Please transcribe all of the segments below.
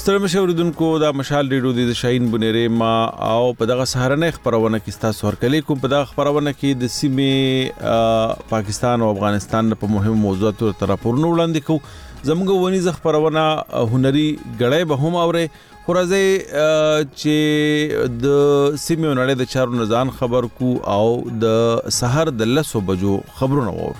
ستړي مشه اوریدونکو د مشال ریډیو د شاهین بنيري ما او په دغه سهارنۍ خبرونه کې تاسو ورکلې کوم په دغه خبرونه کې د سیمې پاکستان او افغانستان په مهمو موضوعاتو تر راپورونه وړاندې کوو زموږ ونی خبرونه هنري غړې به هم اوره خورازه چې د سیمې نړۍ د چارو نزان خبر کو او د سحر د 10 بجو خبرونه وو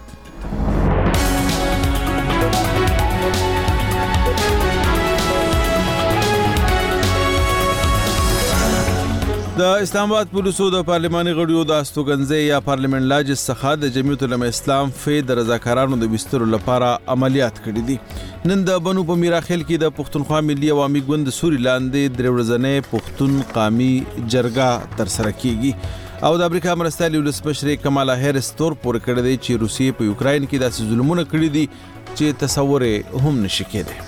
د اسلام آباد پولیسو د پارلماني غړیو د استوګنځي یا پارلیمنت لاجس څخه د جمعیت العلماء اسلام فید د رضاکارانو د بستر لپاره عملیات کړې دي نن د بنو په میراخیل کې د پښتونخوا ملي عوامي ګوند سوري لاندې درې ورځې پښتون قامي جرګه تر سره کیږي او د امریکا مرستيال ولسمشر کمالا هریس تور پورې کړی دی چې روسیې په یوکرين کې داسې ظلمونه کړی دي چې تصور هم نشي کېدای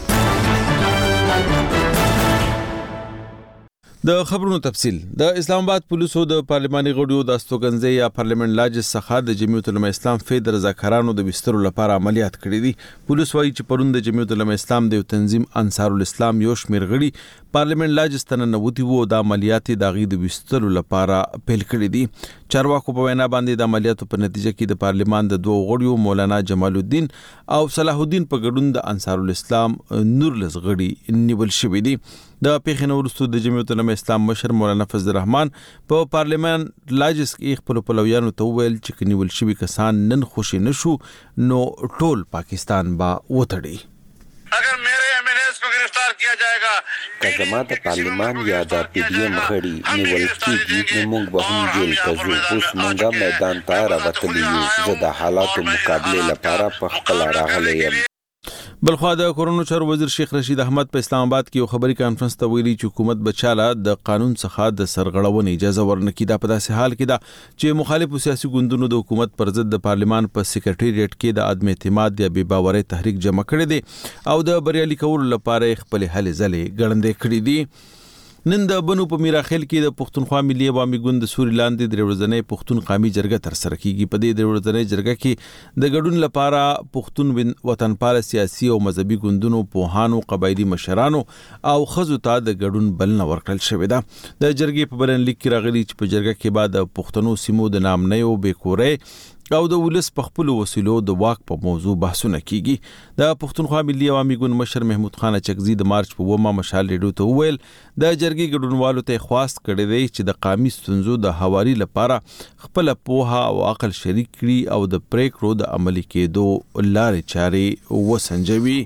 د خبرونو تفصيل د اسلام آباد پولیسو د پارلماني غړیو د استوګنځي یا پارلیمنت لاجس څخه د جمعیت العلماء اسلام فید رضاکارانو د بستر لپاره عملیات کړې دي پولیس وايي چې پروند د جمعیت العلماء اسلام د تنظیم انصار الاسلام یو شمیر غړي پارلیمنت لاجس تننوتی وو د عملیات د غي د بستر لپاره پیل کړې دي چارواکو په وینا باندې د عملیاتو په نتیجه کې د پارلیمان د دوه غړیو مولانا جمال الدین او صلاح الدین په ګډون د انصار الاسلام نور لزغړي نیول شوې دي د پیښې وروسته د جمعیت العلماء اسلام مشر مولانا فضل الرحمن په پارلیمان لاجس کې خپل پلویانو ته ویل چې کنيول شوی کسان نن خوشي نشو نو ټول پاکستان با وتړي اگر میرے ایم ایل ایز کو گرفتار کیا جائے گا کزما د پارلیمان یا د پی ډی ایم غړي نیول کیږي نو موږ به هم جیل ته ځو اوس موږ میدان ته راوتلی یو زه د حالاتو مقابله لپاره په خپل راغلی یم بلخوا د کورونو چارو وزیر شیخ رشید احمد په اسلام آباد کې یو خبري کانفرنس ته ویلي چې حکومت بچاله د قانون څخه د سرغړونې اجازه ورنکړي دا په داسې حال کې دا چې مخالف سیاسي ګوندونو د حکومت پر ضد د پارلیمان په سیکریټریټ کې د عدم اعتماد یا بې باورۍ تحریک جمع کړی دی او د بریالي کولو لپاره خپل هلې ځلې ګړندې کړې دي نن د بنو په میراخیل کې د پښتونخوا ملي عوامي ګوند سوري لاندې درې ورځې پښتون قامي جرګه تر سره کیږي په دې درې ورځې جرګه کې د ګډون لپاره پښتون وطنپال سیاسي او مذهبي ګوندونو پوهانو قبایلی مشرانو او خزو ته د ګډون بلنه ورکړل شوې ده د جرګې په بلن لیک کې راغلي چې په جرګه کې بعد پښتنو سیمو د نامنیو بیکورې او د ولس په خپل وسیلو د واک په موضوع بحثونه کیږي د پښتونخوا ملي عوامي ګوند مشر محمود خان چکزي د مارچ په ومه مشال ریډیو ته ویل د جرګې ګډونوالو ته خواست کړی دی چې د قامي ستونزو د حواري لپاره خپل پوهه او عقل شریک کړي او د پریکړو د عملي کېدو لارې چارې وسنجوي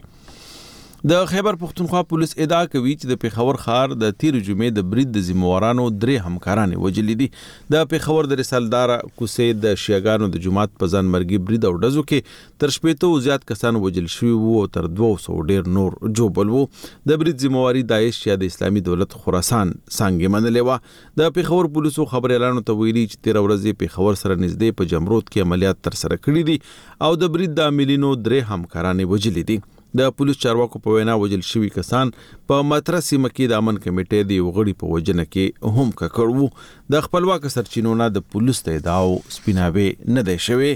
د خیبر پښتونخوا پولیس ادعا کوي چې د پیښور ښار د تیر جمعې د برید د ذمہوارانو درې همکاران وژلي دي د پیښور د رسالدار کوڅې د شیعاګانو د جماعت په ځان مرګي برید او ډزو کې تر 80 زیات کسان وژل شوي وو او تر 200 ډیر نور جوړل وو د برید ذمہواري داعش یا د اسلامي دولت خراسان څنګه منلې و د پیښور پولیسو خبر اعلان ته ویلي چې 13 ورځې پیښور سره نږدې په جمرود کې عملیات تر سره کړي دي او د برید د عاملینو درې همکاران وژلي دي د پولیس چارواکو په وینا وژل شوی کسان په مترا سیمه کې د امن کمیټې دی وغړي په وجنه کې هم کړو د خپلواک سرچینونه د پولیس ته داو سپیناوي نه دی شوی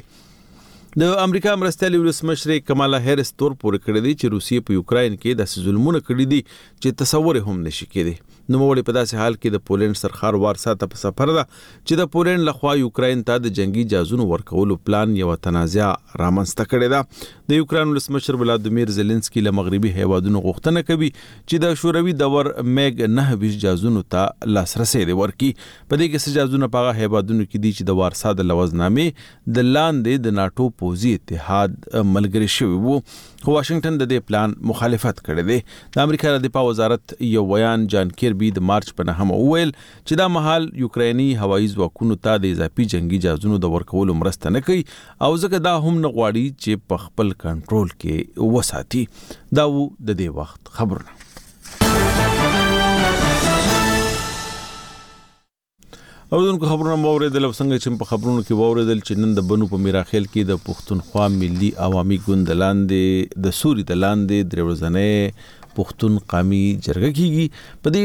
د امریکا مرستيال ولسمشر کمالا هریس تور پورې کړی دی چې روسیې په یوکرين کې د ظلمونه کړی دي چې تصور هم نشي کېدی نو مولې په داسې حال کې د پولند سرخار وارسا ته په سفر ده چې د پولند لخوا یوکرين ته د جنگي جازونو ورکولو پلان یو تنازع رامنځته کړی ده د یوکرين ولسمشر ولادیمیر زيلنسکي له مغربي هیوادونو غوښتنه کوي چې د شوروي دور میګ 9 جازونو ته لاسرسي ورکړي په دې کې جازونه په هیوادونو کې دي چې د وارسا د لوزنامې د لاندې د ناتو پوزي اتحاد ملګری شوی وو خو واشنگټن د دې پلان مخالفت کړی دی د امریکا د دفاع وزارت یو بیان جان کیربي د مارچ په نهمه ویل چې دا مهال یوکرینی هوایي ځواکونو ته د اضافي جنگي جازونو د ورکولو مرسته نه کوي او ځکه دا هم نه غواړي چې په خپل کنټرول کې وساتي دا و د دې وخت خبرونه اوردونکو خبرونه موریدل څنګه چې په خبرونو کې ووریدل چې نن د بنو په میراخیل کې د پښتونخوا ملي عوامي ګوند لاندې د سوري د لاندې درې ورځې پښتون قومي جرګه کیږي. په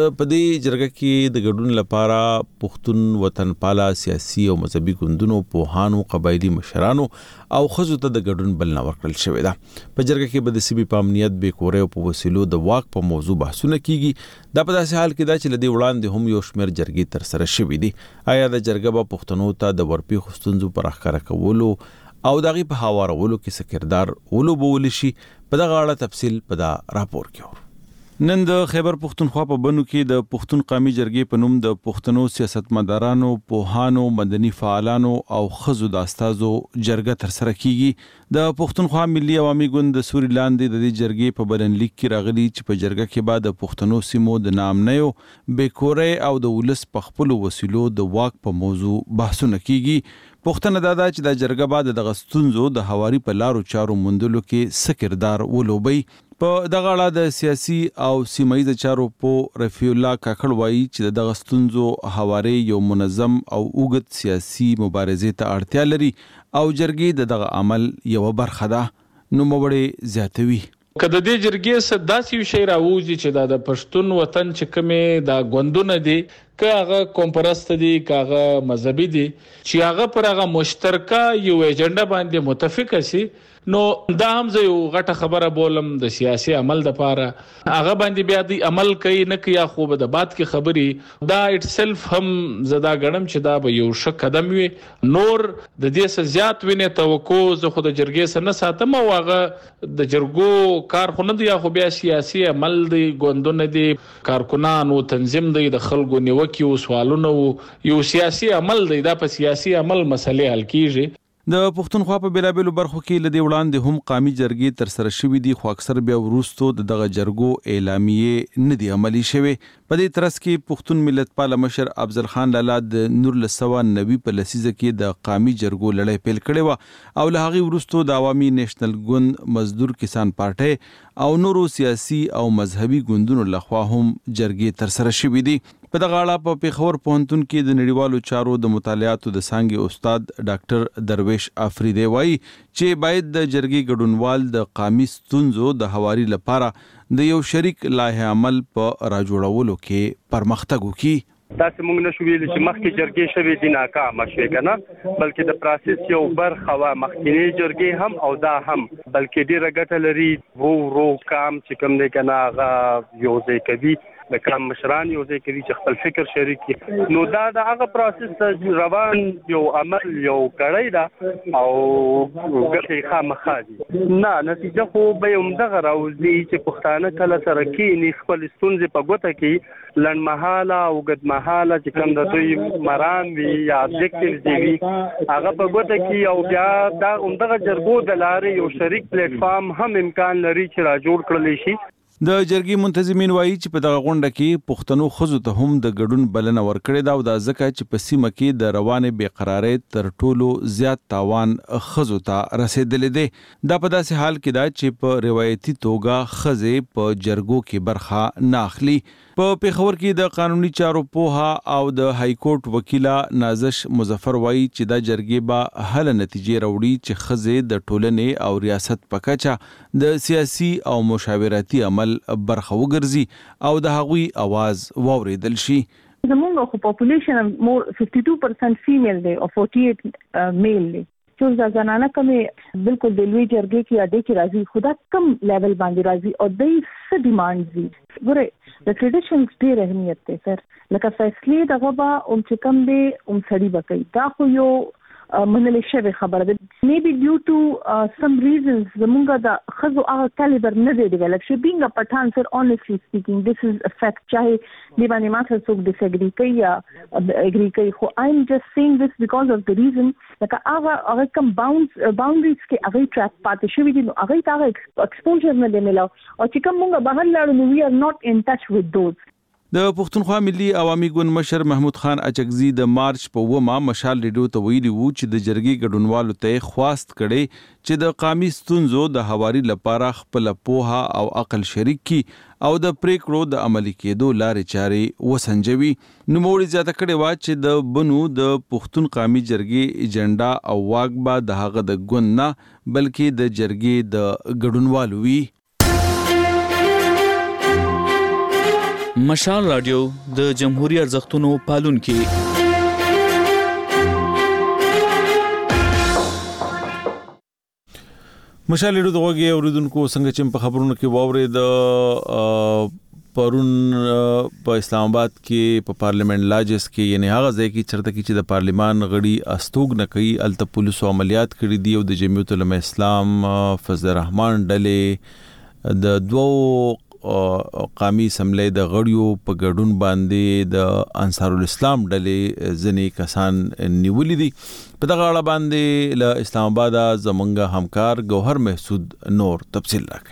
دې جرګه کې د ګډون لپاره پښتون وطن پالا سیاسي او مذهبي ګوندونو پوهانو قبایلی مشرانو او خزو ته د ګډون بلنه ورکړل شوې ده. په جرګه کې به د سیمې په امنیت بې کورۍ او په وسیلو د واک په موضوع بحثونه کیږي. دا په داسې حال کې ده چې لدې وړاندې هم یو شمېر جرګې تر سره شوې دي. آیا د جرګه به پښتنو ته د ورپېښو ستونزو پر راښکاره کولو او دغه په هوارولو کې څه کردار ولوبول شي؟ په دغه اړه تفصیل په دا راپور کې اورو. نن د خیبر پښتونخوا په بنو کې د پښتون قومي جرګې په نوم د پښتنو سیاستمدارانو، پوهانو، مدني فعالانو او خزو د استازو جرګه تر سره کیږي. د پښتونخوا ملي عوامي ګوند د سوري لاندې د دې جرګې په بلنلیک کې راغلي چې په جرګه کې بعد د پښتنو سیمو د نامنیو بیکورۍ او د ولس په خپل وسیلو د واک په موضوع بحثونه کیږي. پښتنه دا چې د جرګه بعد د غستونزو د حواري په لارو چارو موندلو کې څه کردار ولوبي. په دغه اړه د سیاسي او سیمایي چارو په رفیع الله کاکړ وایي چې د غستونزو حواري یو منظم او اوږد سیاسي مبارزې ته اړتیا لري او جرګې دغه عمل یو برخه ده. نو موړې زیاتوي که د دې جرګې څخه داسې یو شی راوځي چې د پښتون وطن چې کومې د غوندونه دي، که هغه قوم پرست دي، که هغه مذهبي دي، چې هغه پر هغه مشترکه یو ایجنډا باندې متفق شي، نو دا هم زه یو غټه خبره بولم د سیاسي عمل د پاره. هغه باندې بیا دی عمل کوي نه کوي خو به د باد کې خبري دا اټ سلف هم زدا غنم چې دا به یو ښه قدم وي. نور د دې څخه زیات وینې توقع زه خو د جرګې سره نه ساتم او هغه د جرګو کار خو نه دی خو بیا سیاسي عمل دی، ګوندونه دي، کارکونان او تنظیم دی، د خلکو نیوکي او سوالونه یو سیاسي عمل دی. دا په سیاسي عمل مسلې حل کیږي. د پښتونخوا په بیلابېلو برخو کې لدې وړاندې هم قومي جرګې تر سره شوې دي، خو اکثر بیا وروستو دغه جرګو اعلامیې نه دي عملي شوې. په دې ترڅ کې پښتون ملت پال مشر افضل خان لالا د 1990 په لسیزه کې د قومي جرګو لړۍ پیل کړې و او له هغې وروستو د عوامي نیشنل ګوند، مزدور کسان پارټۍ او نورو سیاسي او مذهبي ګوندونو لخوا هم جرګې تر سره شوې دي. په دغه اړه په پیښور پوهنتون کې د نړیوالو چارو د مطالعاتو د څانګې استاد ډاکټر درویش افریدی وایي چې باید د جرګې ګډونوال د قومي ستونزو د هواري لپاره د یو شریک لایحه عمل په راجوړولو کې پرمختګ وکړي. داسې موږ نشو ویلی چې مخکې جرګې شوې دي ناکامه شوې که نه، بلکې د پروسس یو برخه وه مخکینۍ جرګې هم او دا هم، بلکې ډېره ګټه لري. ورو کام چې کوم دی که نه هغه یو ځای کوي، د کام مشران یو ځای کوي چې خپل فکر شریک کړي. نو دا د هغه پروسس ته روان یو عمل یو کړی ده او ګټې خامخا دي. نه نتیجه خو به یې همدغه راوځي چې پښتانه کله سره کښېني خپل ستونزې په ګوته کړي، لنډمهاله او اوږدمهاله چې کوم د دوی مرام وي یا ابجیکټیوز دي وي هغه په ګوته کړي او بیا دا همدغه جرګو د لارې یو شریک پلیټ فارم هم امکان لري چې راجوړ کړلی شي. د جرګې منتظمین وایي چې په دغه غونډه کې پښتنو خزو ته هم د ګډون بلنه ورکړې ده او دا ځکه چې په سیمه کې د روانې بېقرارۍ تر ټولو زیات تاوان خزو ته رسېدلی دی. دا په داسې حال کې ده چې په روایتي توګه ښځې په جرګو کې برخه نه اخلي. په پیښور کې د قانوني چارو پوها او د های کورټ وکیله نازش مظفر وایي چې دا جرګې به هله نتیجې راوړي چې ښځې د ټولنې او ریاست په کچه د سیاسي او مشاورتي عمل برخه وګرځي او د هغوی आवाज واوریدل شي. زموږ خو پاپولیشن مور 52% فیمیل دی او 48 میل دی. چې دا زنانه کومه بالکل د لوی جرګې کې اډې کې راځي، خدا کم لیول باندې راځي او د څه ډیمانډ دي. ګوره د ټریډیشنز ډېر اهمیت دی سر، لکه فیصلې دغه به چې کم دی سړي به کوي. دا خو یو منلې شوې خبره ده. میبي ډیو ټو سم ریزنز زمونږ د ښځو هغه کالیبر نه دی ډیولپ شوی. بینګ ا پټان سر اونیسټلی سپیکینګ دس از ا فیکټ، چاهے دی باندې ما سره څوک ډیس اګری کوي یا اګری کوي، خو آی ایم جسٹ سیینګ دس بیکاز اف د ریزن لکه هغه کم باونډریز کې هغه ټریک پاتې شوی دي، نو هغه ته ایکسپوژر نه دی ملاو او چې کوم موږ بهر لاړو نو وی ار ناٹ ان ټچ وذ دوز. د پښتونخوا ملي عوامي ګوند مشر محمود خان اچکزي د مارچ په 9 مشال ریډیو ته ویلي وو چې د جرګې ګډونوالو ته خواست کړي چې د قومي ستونزو د هواري لپاره خپل پوها او عقل شریک کی او د پریکړو د عملي کېدو لارې چارې وسنجوي. نوموړي زیاته کړې وه چې د بنو د پښتون قومي جرګې ایجنډا او واک به د هغه د ګوند نه بلکې د جرګې د ګډونوالو وي. مشال رادیو د جمهوریت ارزښتونو پالونکي. مشال رادیو دغه اوریدونکو څنګه چې په خبرونو کې واوري د پرون په اسلام آباد کې په پارلیمنت لاجس کې یعنی هغه ځای کې چرته کې چې د پارلیمان غړي استوګ نه کوي الته پولیسو عملیات کړي دي او د جمعیت العلماء اسلام فضل الرحمن ډلې د دوو قومي اسمبلی د غړیو په ګډون باندې د انصار الاسلام ډلې ځنې کسان نیولې دي. په دغه اړه باندې له اسلام آباد زمونږ همکار ګوهر محسود نور تفصیل راکړي.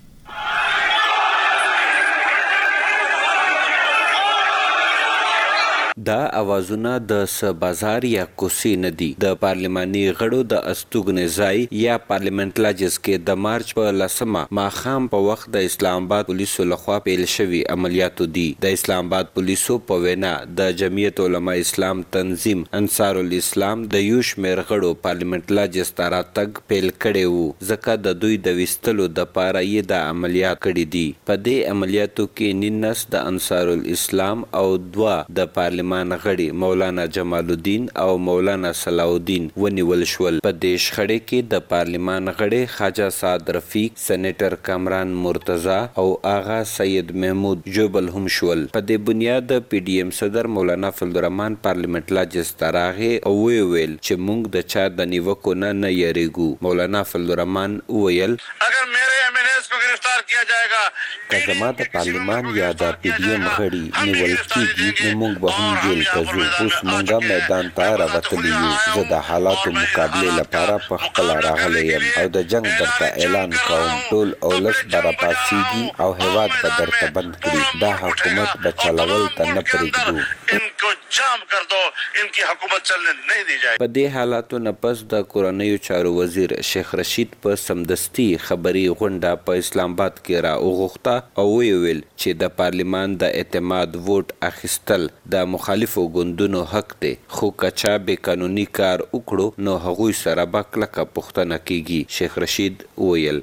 دا اوازونه د بازار یا کوسي ندي د پارلماني غړو د استوګنې ځای یا پارلیمنت لاجس کې د مارچ په 10مه ماخام په وخت د اسلام آباد پولیسو لخوا پیل شوی عملیاتو دي. د اسلام آباد پولیسو په وینا د جمعیت العلماء اسلام تنظیم انصار الاسلام د یوش مېر غړو پارلیمنت لاجس ته راتګ پیل کړي وو ځکه د دوی د وستلو د پاره یې د عملیات کړي دي. په دې عملیاتو کې 19 د انصار الاسلام او 2 د پارلیمنت غړي مولانا جمال الدین او مولانا صلاح الدین ونیول شول. په دې شخړې کې د پارلیمان غړي خواجه سعد رفیق، سېنیټر کامران مرتضی او آغا سید محمود جوبل هم شول. په دې بنیاد د پی ډی ایم صدر مولانا فضل الرحمن پارلیمنت لاجس تراغه او ویل چې موږ د چا د نیوکو نه یریګو. مولانا فضل الرحمن ویل اگر میرے ایم ایل ایز کو گرفتار کیا جائے گا که زما د پارلیمان یا د پی ډی ایم غړي نیول کېږي نو موږ به هم جیل ته ځو. اوس موږ میدان ته راوتلي یو. زه د حالاتو مقابلې لپاره په خپله راغلی یم او د جنګ درته اعلان کوم. ټول اولس به راپاڅېږي او هېواد به درته بند کړي. دا حکومت به چلول ته نه پرېږدو. इनको जाम कर दो, इनकी हुकूमत चलने नहीं दी जाए. په دې حالاتو نه پس د کورنیو چارو وزیر شیخ رشید په سمدستي خبري غونډه په اسلام آباد کې را وغوښته او ویل چې د پارلیمان د اعتماد ووټ اخیستل د مخالفو ګوندونو حق دی، خو کچا به قانوني کار وکړو نو هغوی سره به کلکه پوښتنه کیږي. شیخ رشید ویل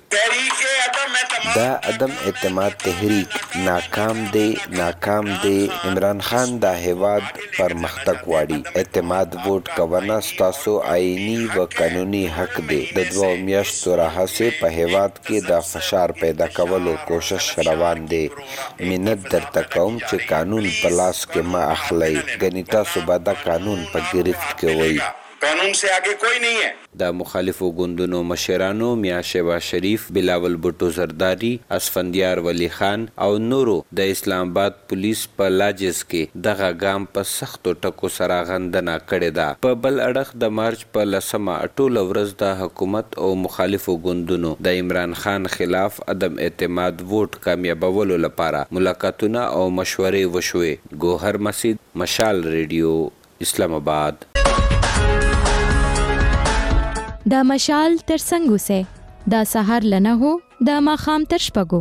دا عدم اعتماد تحریک ناکام دی. عمران خان دا هیواد پرمختګ غواړي. اعتماد ووټ کوونه ستاسو آئینی و قانوني حق دی. د 2 میاشتو راهیسې په هیواد کې د فشار پیدا کولو کوشش روان دی. منت درته کوم چې قانون په لاس کې ما اخلي. ګنې تاسو به دا قانون په گرفت کې وئ. قانون سے آگے کوئی نہیں ہے. د مخالفو ګوندونو مشرانو میا شهباز شریف، بلاول بوټو زرداری، اسفندیار ولی خان او نورو د اسلام آباد پولیس په لاجس کې دغه ګام په سختو ټکو سره غندنه کړې ده. په بل اړخ د مارچ په 10مه ټوله ورځ د حکومت او مخالفو ګوندونو د عمران خان خلاف عدم اعتماد ووټ کامیابولو لپاره ملاقاتونه او مشورې وشوې. ګوهر مسید، مشال ریډیو، اسلام آباد. دا مشال تر څنګه سه دا سحر لنه هو دا ماخام تر شپګو.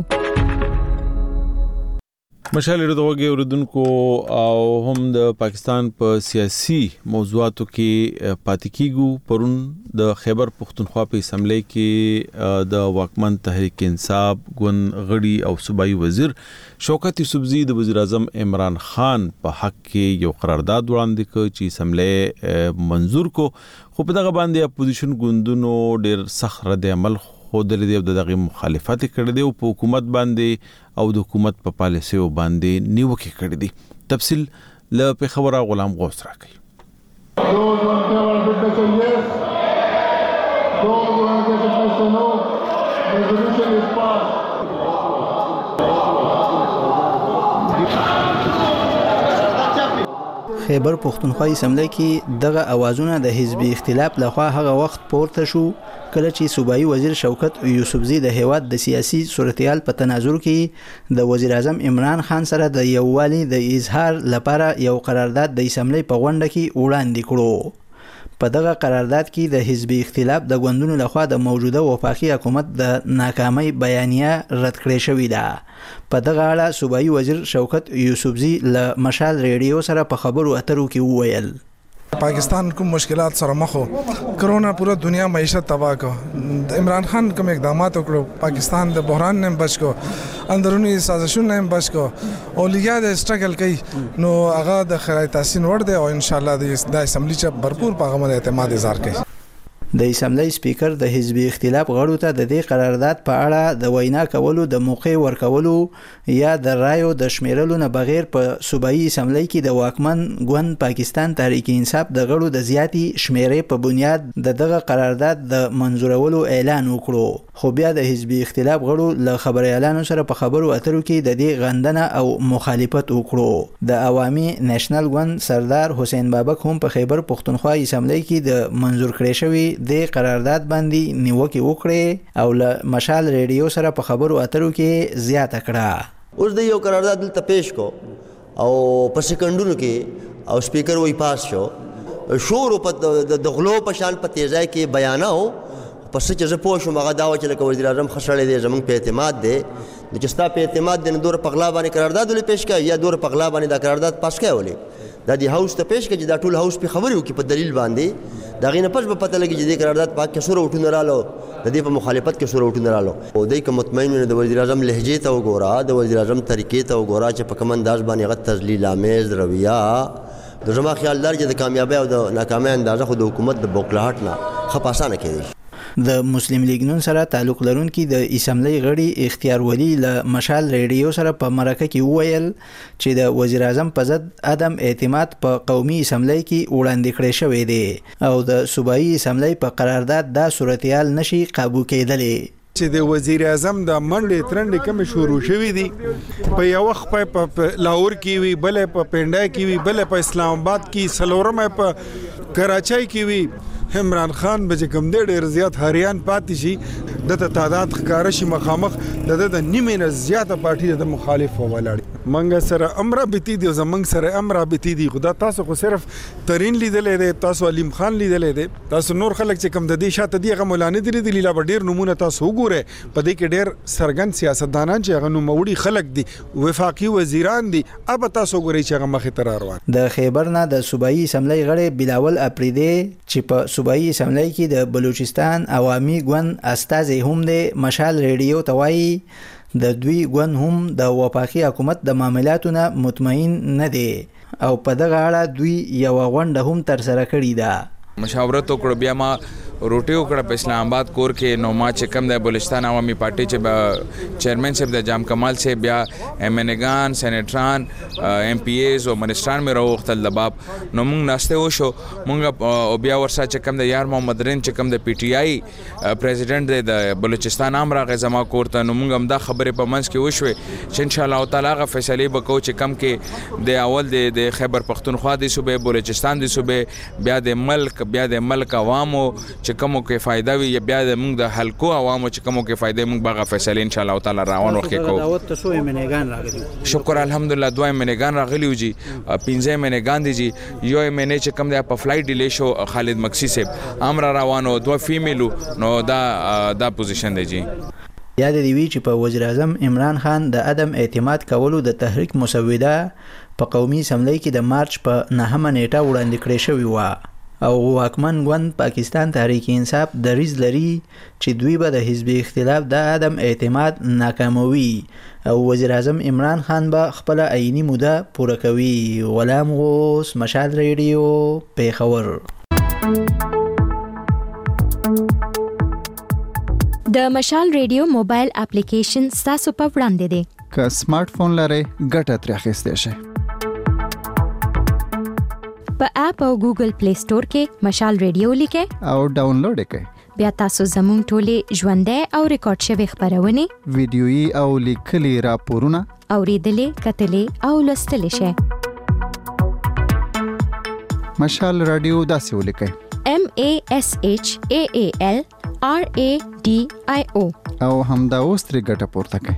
مشال رادیو دغه اوریدونکو او هم د پاکستان په سیاسي موضوعاتو کې پاتې کیږو. پرون د خیبر پختونخوا په اسمبلی کې د واکمن تحریک انصاف ګوند غړي او صوبایي وزیر شوکت یوسفزي د وزیر اعظم عمران خان په حق کې یو قرارداد وړاندې کړ چې اسمبلی منظور کو. خو په دغه باندې اپوزیشن ګوندونو ډېر سخت رد عمل خودلې دی او دغه مخالفت کړي دی او په حکومت باندې او د حکومت په پالیسیو باندې نیوکه کړي دي. تفصیل له پیښور غلام غوث راکړي. خیبر پختونخوا اسمبلی کې دغه اوازونه د حزبي اختلاف لخوا هغه وخت پورته شو کله چې صوبایي وزیر شوکت یوسفزي د هیواد د سیاسي صورتحال په تناظر کې د وزیر اعظم عمران خان سره د یووالي د اظهار لپاره یو قرارداد د اسمبلی په غونډه کې وړاندې کړو. په دغه قرارداد کې د حزبي اختلاف د ګوندونو لخوا د موجوده وفاقي حکومت د ناکامۍ بیانیه رد کړې شوې ده. په دغه اړه صوبایي وزیر شوکت یوسفزي له مشال ریډیو سره په خبرو اترو کې وویل پاکستان کوم مشکلات سره مخ وو. کرونا پورا دنیا معیشت تباہ کو. عمران خان کوم اقدامات وکړو، پاکستان د بحران نه بچ کو اندرونی سازشونه هم بچ کو او لګیا د سټرګل کوي نو هغه د خیرای تحسین ور دی او ان شاء الله د اسمبلی چې भरपूर په هغه اعتماد اظهار کوي. د اسمبلی سپیکر د حزبي اختلاف غړو ته د دې قرارداد په اړه د وینا کولو د موقع ورکولو یا د رایو د شمیرلو نه بغیر په صوبایي اسمبلی کې د واکمن ګوند پاکستان تحریک انصاف د غړو د زیاتی شمیرې په بنیاد دغه قرارداد د منزورولو اعلان وکړو خو بیا د حزبي اختلاف غړو له خبريالانو سره په خبرو اترو کې د دې غندنه او مخالفت وکړو. د عوامي نېشنل ګوند سردار حسین بابک هم په خیبر پختونخوا اسمبلی کې د منزور کړی شوی د قرارداد باندې نیوکه وکړي او له مشال ریډیو سره په خبرو اترو کې زیاته کړه. اوس د یو قرارداد دلته پیش کو او په سکندونو کې او سپیکر وای پاس شو په د غلو په شان په تیزای کې بیاناو پس چې زه پوه شوم هغه دا و چې لکه وزیر اعظم خښړې دی زمونږ په اعتماد دی نو چې ستا په اعتماد دی نو دور پغلا باندې قرارداد ولې پیش کړي یا دور پغلا باندې دا قرارداد پاس کړي ولې دا دی هاوس ته پیش کړي دا ټول هاوس په خبرو کې په دلیل باندې دا غینه پښ په پته لګي چې د قرارداد پاک کې سره وټونه رالو د دې په مخالفت کې سره وټونه رالو او دای کوم مطمئن نه د وزیر اعظم لهجه ته وګوره د وزیر اعظم طریقې ته وګوره چې په کوم انداز باندې غت تذلیل آمیز رویه د زما خیال دار چې د کامیابی او د ناکامۍ اندازه خو د حکومت د بوکلاهټ نه خپاسانه کېږي. د مسلم لیگ نون سره تعلق لرونکي د اسمبلی غړي اختیار ولی له مشال ریډیو سره په مرکه کې وویل چې د وزیر اعظم په ضد عدم اعتماد په قومي اسمبلی کې وړاندې کړی شوی دی او د صوبایي اسمبلی په قرارداد دا صورتحال نشي قابو کېدلی چې د وزیر اعظم د منډې ترنډې کوم شروع شوې دي په یو وخت په لاهور کې وی بل په پنډای کې وی بل په اسلام آباد کې سلورم په کراچۍ کې وی عمران خان به کوم ډېر زیات هریان پاتې شي د تعداد ښکار شي مخامخ د نیمه نه زیاته پارټي د مخالف ولاړ منګ سره امر بيتي دي زمنګ سره امر بيتي دي خدا تاسو خو صرف ترين لیدلې دي تاسو علیم خان لیدلې دي تاسو نور خلک چې کم د دې شاته دي هغه مولانه دي لیدلې لا ډېر نمونه تاسو وګوره په دې کې ډېر سرګن سیاستدانان چې هغه نوموړي خلک دي وفاقي وزیران دي اب تاسو ګورئ چې هغه مخې تر روان د خیبر نه د صوبایي اسمبلی غړي بلاول اپریدي چې په صوبایي اسمبلی کې د بلوچستان عوامي ګوند استازي هم د مشال ریډیو توای د دوی ګوند هم د وفاقي حکومت د معاملاتو نه مطمئن نه دي او په دغه اړه دوی یو غونډه هم تر سره کړې ده. مشاورت وکړو بیا ما روټي وکړه په اسلام آباد کور کې نو ما چې کم د بلوچستان عوامي پارټي چې چیرمن صاحب د جام کمال سے بیا ایم ان ګان سېنیټران ایم پی ایز او منسټران مې راوختل د باب نو موږ ناشته وشو موږ او بیا ورسره چې کم د یار محمد رین چې کم د پی ټی آی پریزیډنټ د بلوچستان امر غ زما کوړه نو موږ هم دا خبره په منځ کې وشوي چې ان شاء الله تعالی غ فیصله وکړو چې کم کې د اول د خیبر پختونخوا د صوبې بلوچستان د صوبې بیا د ملک عوامو چې کومو کې فائدہ وي یا بیا د موږ د حلقو عوامو چې کومو کې فائدې موږ باغه فیصله ان شاء الله تعالی روان وخت کې کوو. دعوت تاسو منګان راغلي شکر الحمدلله دوه منګان راغلي وجي 15 منګان دي جی یو منې چې کوم د په فلایټ ډیلی شو خالد مکسی صاحب امر روانو دوه فیمیلو نو دا پوزیشن دی جی. یاد دی وی چې په وزیر اعظم عمران خان د عدم اعتماد کولو د تحریک مسوده په قومي اسمبلی کې د مارچ په 9 نیټه وړاندې کړې شوې و او واکمن ګوند پاکستان تحریک انصاف دریز لري چې دوی به د حزب اختلاف د عدم اعتماد ناکاموي او وزیر اعظم عمران خان به خپل عیني موده پوره کوي. غلام غوث مشال ریډیو پیښور. د مشال ریډیو موبایل اپلیکیشن تاسو په وړاندې دی که سمارټ فون لرئ ګټه ترې اخیستی شئ. په اپ او ګوګل پلی سٹور کې مشال ریډیو لیکئ او ډاونلوډ کړئ. بیا تاسو زموږ ټولې ژوندۍ او ریکارډ شوی خبرونه ویډیويي او لیکلي راپورونه اوریدلې کتلې او لوستلې شئ. مشال رادیو داسې ولیکئ MASHAAL RADIO او همدا اوس ترې ګټه پورته کړئ.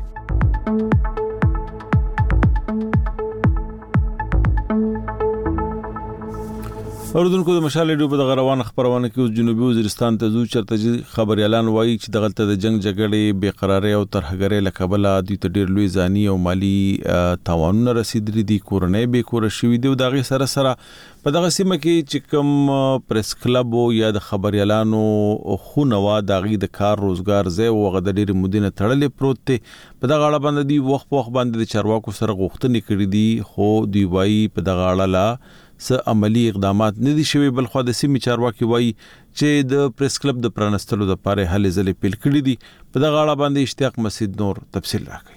اوردونکو د مشال ریډیو په غروان خبرونه کې اوس جنوبي وزیرستان ته ځو خبر اعلان وایي چې دغلته د جنگ جګړې بے قراری او ترهګرۍ لکبله د ډېر لوی ځاني او مالی تاوانونه رسیدلي دي کورنۍ به کور شوې دي او دغه سره په دغه سیمه کې چې کوم پریس کلب یا د خبر اعلانو خونوا دغه د کار روزګار زی او غد ډېر مدینه تړلې پروت ته په دغه اړه باندې دی وخت باندې د چارواکو سره غوښتنې کړې دي خو دی وایي په دغه اړه لا س عملی اقدامات نه دي شوي بل خو د سیمې چارواکي وایي چې د پریس کلب د پرانستلو لپاره هلې ځلې پیل کړې دي په دغه اړه باندې اشتیاق مسعود نور تفصیل راکړي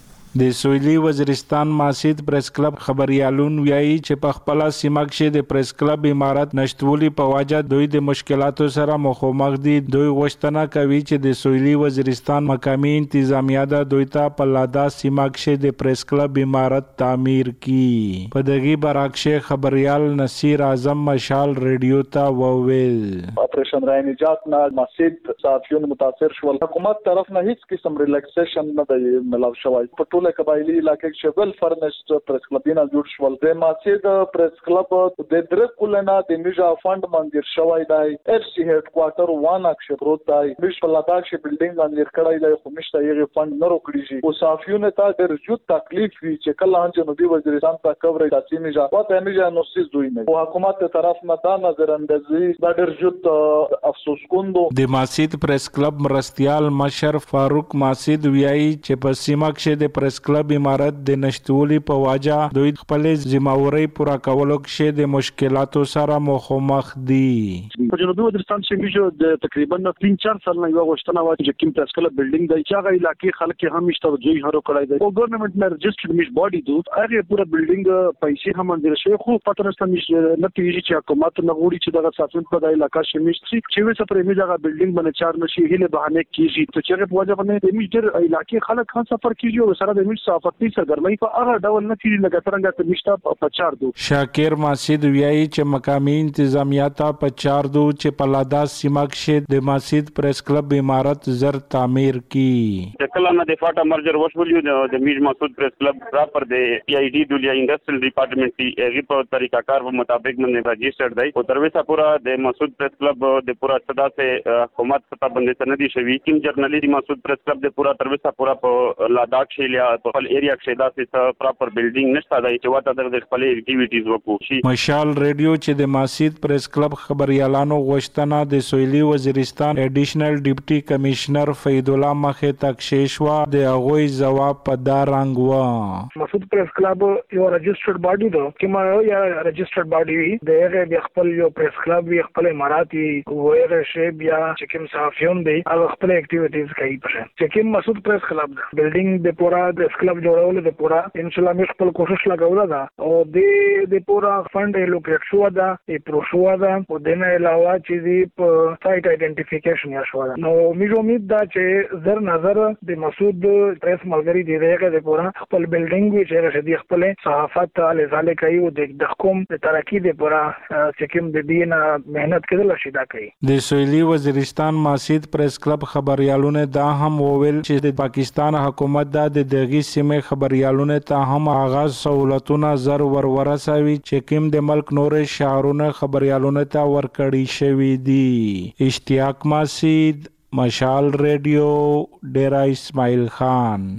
د سویلي وزیرستان ماسید پریس کلب خبريالون ویایي چې په خپل سیمه کې د پریس کلب امارت نشټولي په واجه دوی د مشکلاتو سره مخامخ دي دوی غوښتنه کوي چې د سویلي وزیرستان مقامی انتظامیه د دوی ته په لادا سیمه کې د پریس کلب امارت تعمیر کړي په دغه برعکس خبريال نصیر اعظم مشال ریډیو ته وویل اپریشن رای نجات نه ماسید صحافیون متاثر شول حکومت طرف نه هیڅ قسم ریلیکسیشن نه دی ملو شوی ټول قبایلی علاقې کې شول فرنشت پریس کلبونه جوړ شول د ماسید پریس کلب د درکولنا د میجا فند منځ شوی دی اف سی هډ کوارټر 1 اکشن پروت دی مش په لادا شي بلډینګ باندې کړای دی خو مشته یې فند نه روکړي شي او صحافیونه ته د رجوع تکلیف وی چې کله جنوبي وزیرستان ته کوریج تاسو میجا او ته میجا نو سیس دوی نه او حکومت طرف نه دا نظر اندازي د رجوع افسوس کوندو د ماسید پریس کلب مرستيال مشر فاروق ماسید ویایي چې په سیمه کې د پریس کلب امارت د نشټولي په واجه دوی خپل ذمہواری پورا کولو کې د مشکلاتو سره مخامخ دي په جنوبي وزیرستان کې میجو د تقریبا 3-4 سال نه یو غوښتنه و چې کوم پریس کلب بلډینګ دی چې هغه علاقې خلک هم توجه هرو کړای دی او ګورنمنت نه رجسټرډ میش باډي دو هغه پورا بلډینګ پیسې هم منځ شوی خو پاتنستان میش نه پیږي چې حکومت نه غوړي چې دغه ساتون په د علاقې شمیش چې وسه پر میجا بلډینګ باندې چار نشي هله بهانه کیږي ته چې په وجه باندې میش ډېر علاقې خلک هم سفر کیږي او سره د میش صحافتي سرګرمۍ په هغه ډول نه کیږي لکه څنګه چې میشته په 4 دو شاکر ماسید ویایي چې مقامی انتظامیه ته په 4 دو چې په لادا سیمه کې د ماسید پریس کلب امارت زر تعمیر کی د کله نه د فاټا مرجر وشول د میج مسعود پریس کلب پراپر د پی ای ډی دولیا انډستریل ډپارټمنټ دی هغه په طریقہ کار په مطابق باندې رجسټرډ دی او ترویسا پورا د مسعود پریس کلب د پورا صدا سے حکومت ستا باندې سندي شوی کیم جرنلی د مسعود پریس کلب د پورا ترویسا پورا په لادا کې لیا په خپل ایریا کې دا چې پراپر بلډینګ نشته دی چې واته د خپل اکټیویټیز وکړي مشال ریډیو چې د ماسید پریس کلب خبريالانو غوښتنه د سویلي وزیرستان ایډیشنل ډیپټي کمشنر فید الله مخه تک شیشوا د هغوی جواب په دارنګ و مسعود پریس کلب یو رجسټرډ باډي ده کما یا رجسټرډ باډي د هغه خپل یو پریس کلب وی خپل اماراتي وغیرہ شی بیا چې کوم صحافیون دی هغه خپل اکټیویټیز کوي په چې کوم مسعود پریس کلب بلډینګ د پورا د کلب جوړول د پورا ان شاء الله موږ خپل کوشش لګول دا او د پورا فند لوکیټ شو دا ای پرو شو دا او د نه علاوه چې دی په سایت ائیډنټیفیکیشن یا شو دا نو موږ امید دا چې زر نظر د مسعود پریس ملګری دی دغه د پورا خپل بلډینګ چې رشدي خپل صحافت له ځاله کوي او د حکومت د ترقی د پورا چې کوم د دین مهنت کړل شي دا کوي د سویلي وزیرستان ماسید پریس کلب خبريالونه دا هم وویل چې د پاکستان حکومت دا د دغه سیمه خبريالونه ته هم آغاز سہولتونه زر ورسوي چې کوم د ملک نور شهرونه خبريالونه ته ورکړی شوی دي اشتیاق مسعود مشال ریډیو ډیرا اسماعیل خان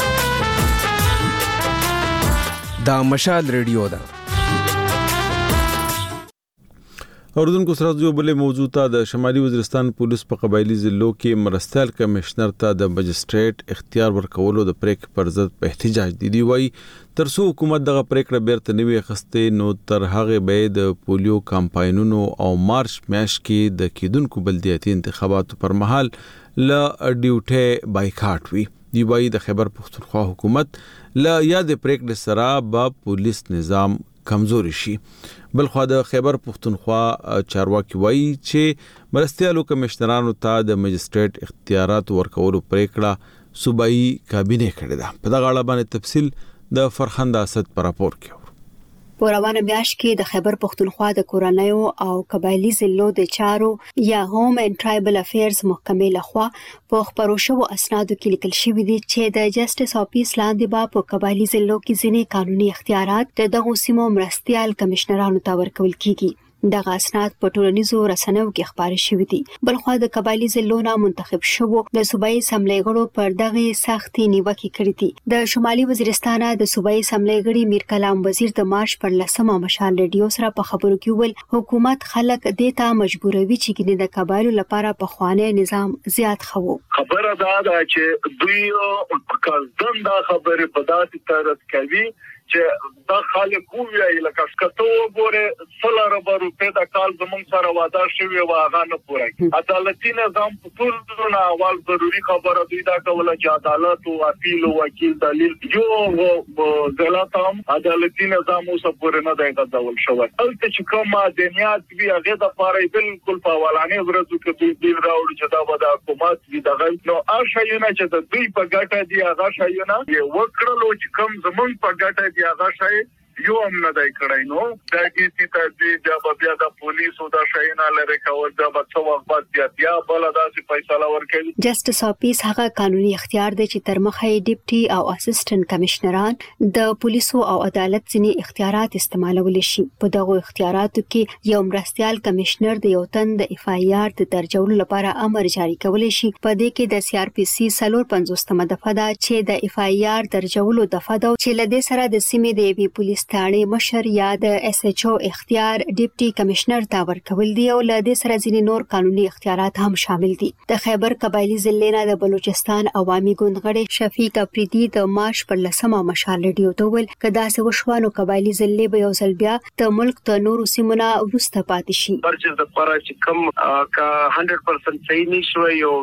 دا مشال ریډیو دا اوردونکو سره یو بل موضوع ته د شمالي وزیرستان پولیس په قبایلی ضلعو کې مرستیال کمشنر ته د مجستریټ اختیار ورکولو د پریک پر ضد په احتجاج دي وایي ترڅو حکومت دغه پریکړه بیرته نوي خسته نو تر هغه به د پولیو کمپاینونو او مارچ میاش کې د کیدونکو بلدیاتي انتخاباتو پر مهال ل ډیوټي بایکاټ وی دی وایي د خیبر پختونخوا حکومت ل یا د پریکړه سره به پولیس نظام کمزوري شي بلخو د خیبر پختونخوا چارواکي وایي چې مرستیالو کمشنرانو ته د مجستریټ اختیارات ورکولو پریکړه صوبایي کابینه کړې ده په دغه اړه باندې تفصیل د فرخند اسد پر راپور کې په روانه میاشت کې د خیبر پختونخوا د کورنیو او قبایلی ضلعو د چارو یا هوم اینڈ ټرایبل افیرز محکمې لخوا په خبرو شوو اسنادو کې لیکل شوی دی چې د جسټس آفیس لاندې به په قبایلی ضلعو کې ځینې قانوني اختیارات د دغو سیمو مرستیال کمشنرانو ته ورکول کیږي دغه اسناد په ټولنیزو رسنیو کې خبري شوې دي. بلخو د قبایلی ضلعونو منتخب شوو د صوبایي اسمبلی غړو پر دغه سختي نیوکه کړې دي. د شمالي وزیرستان د صوبایي اسمبلی غړي میر کلام وزیر د مارچ پر 10 مشال ریډیو سره په خبرو کې ویل حکومت خلک دیتا مجبوروي چې ګینه د قبایلو لپاره په خوانه نظام زیات خو خبره ده چې دوی کله دا خبره په داسې طرز کوي چې دا خلک وایي لکه څنګه وګوره سلاره برو په دا کال زمون سره وعده شوی و هغه نه پوره عدالتي نظام په ټول اول ضروری خبره دوی دا کوله چې عدالت او اپیل او وکیل دلیل یو غلطام عدالتي نظام اوس پوره نه دی غوښتل شوی البته چې کوم مدنیات وی هغه د پاره بالکل په اولانې ورځو کې دوی راوړي چې دا د حکومت دی دغه نو اشایونه چې د دوی په ګټه دی هغه شایونه یو وکړلو چې کوم زمون په ګټه دی هغه شای یو هم نه دی کړای نو دا کیسه ته بیا د پولیسو د شاینا لره کول دا په وخت بیا بل داسې فیصله ورکړي. جسټس اپیس هغه قانوني اختیار دی چې تر مخه ډیپټي او اسسټنټ کمشنران د پولیسو او عدالت ځینی اختیارات استعمالول شي. په دغه اختیاراتو کې یو مرستيال کمشنر د یو تن د اف آی آر د درجولو لپاره امر جاری کولای شي. په دې کې د سی آر پی سی 450 دفعه دا چې د اف آی آر درجولو دفعه دا چې لدې سره د سیمې د وی پولیس ستانې مشر یا د اس ایچ او اختیار ډیپټي کمشنر ته ورکول دي او لدې سره ځینې نور قانوني اختیارات هم شامل دي. د خیبر قبایلی ضلع نه د بلوچستان عوامي ګوند غړي شفیق افریدي د مارچ پر 10 مشال ریډیو ته ویل کدا سه وشوانو قبایلی ضلع به یو ځل بیا د ملک ته نور سیمونه ورسته پاتې شي. پرچې د پاره چې کم کا 100% صحیح نشوي او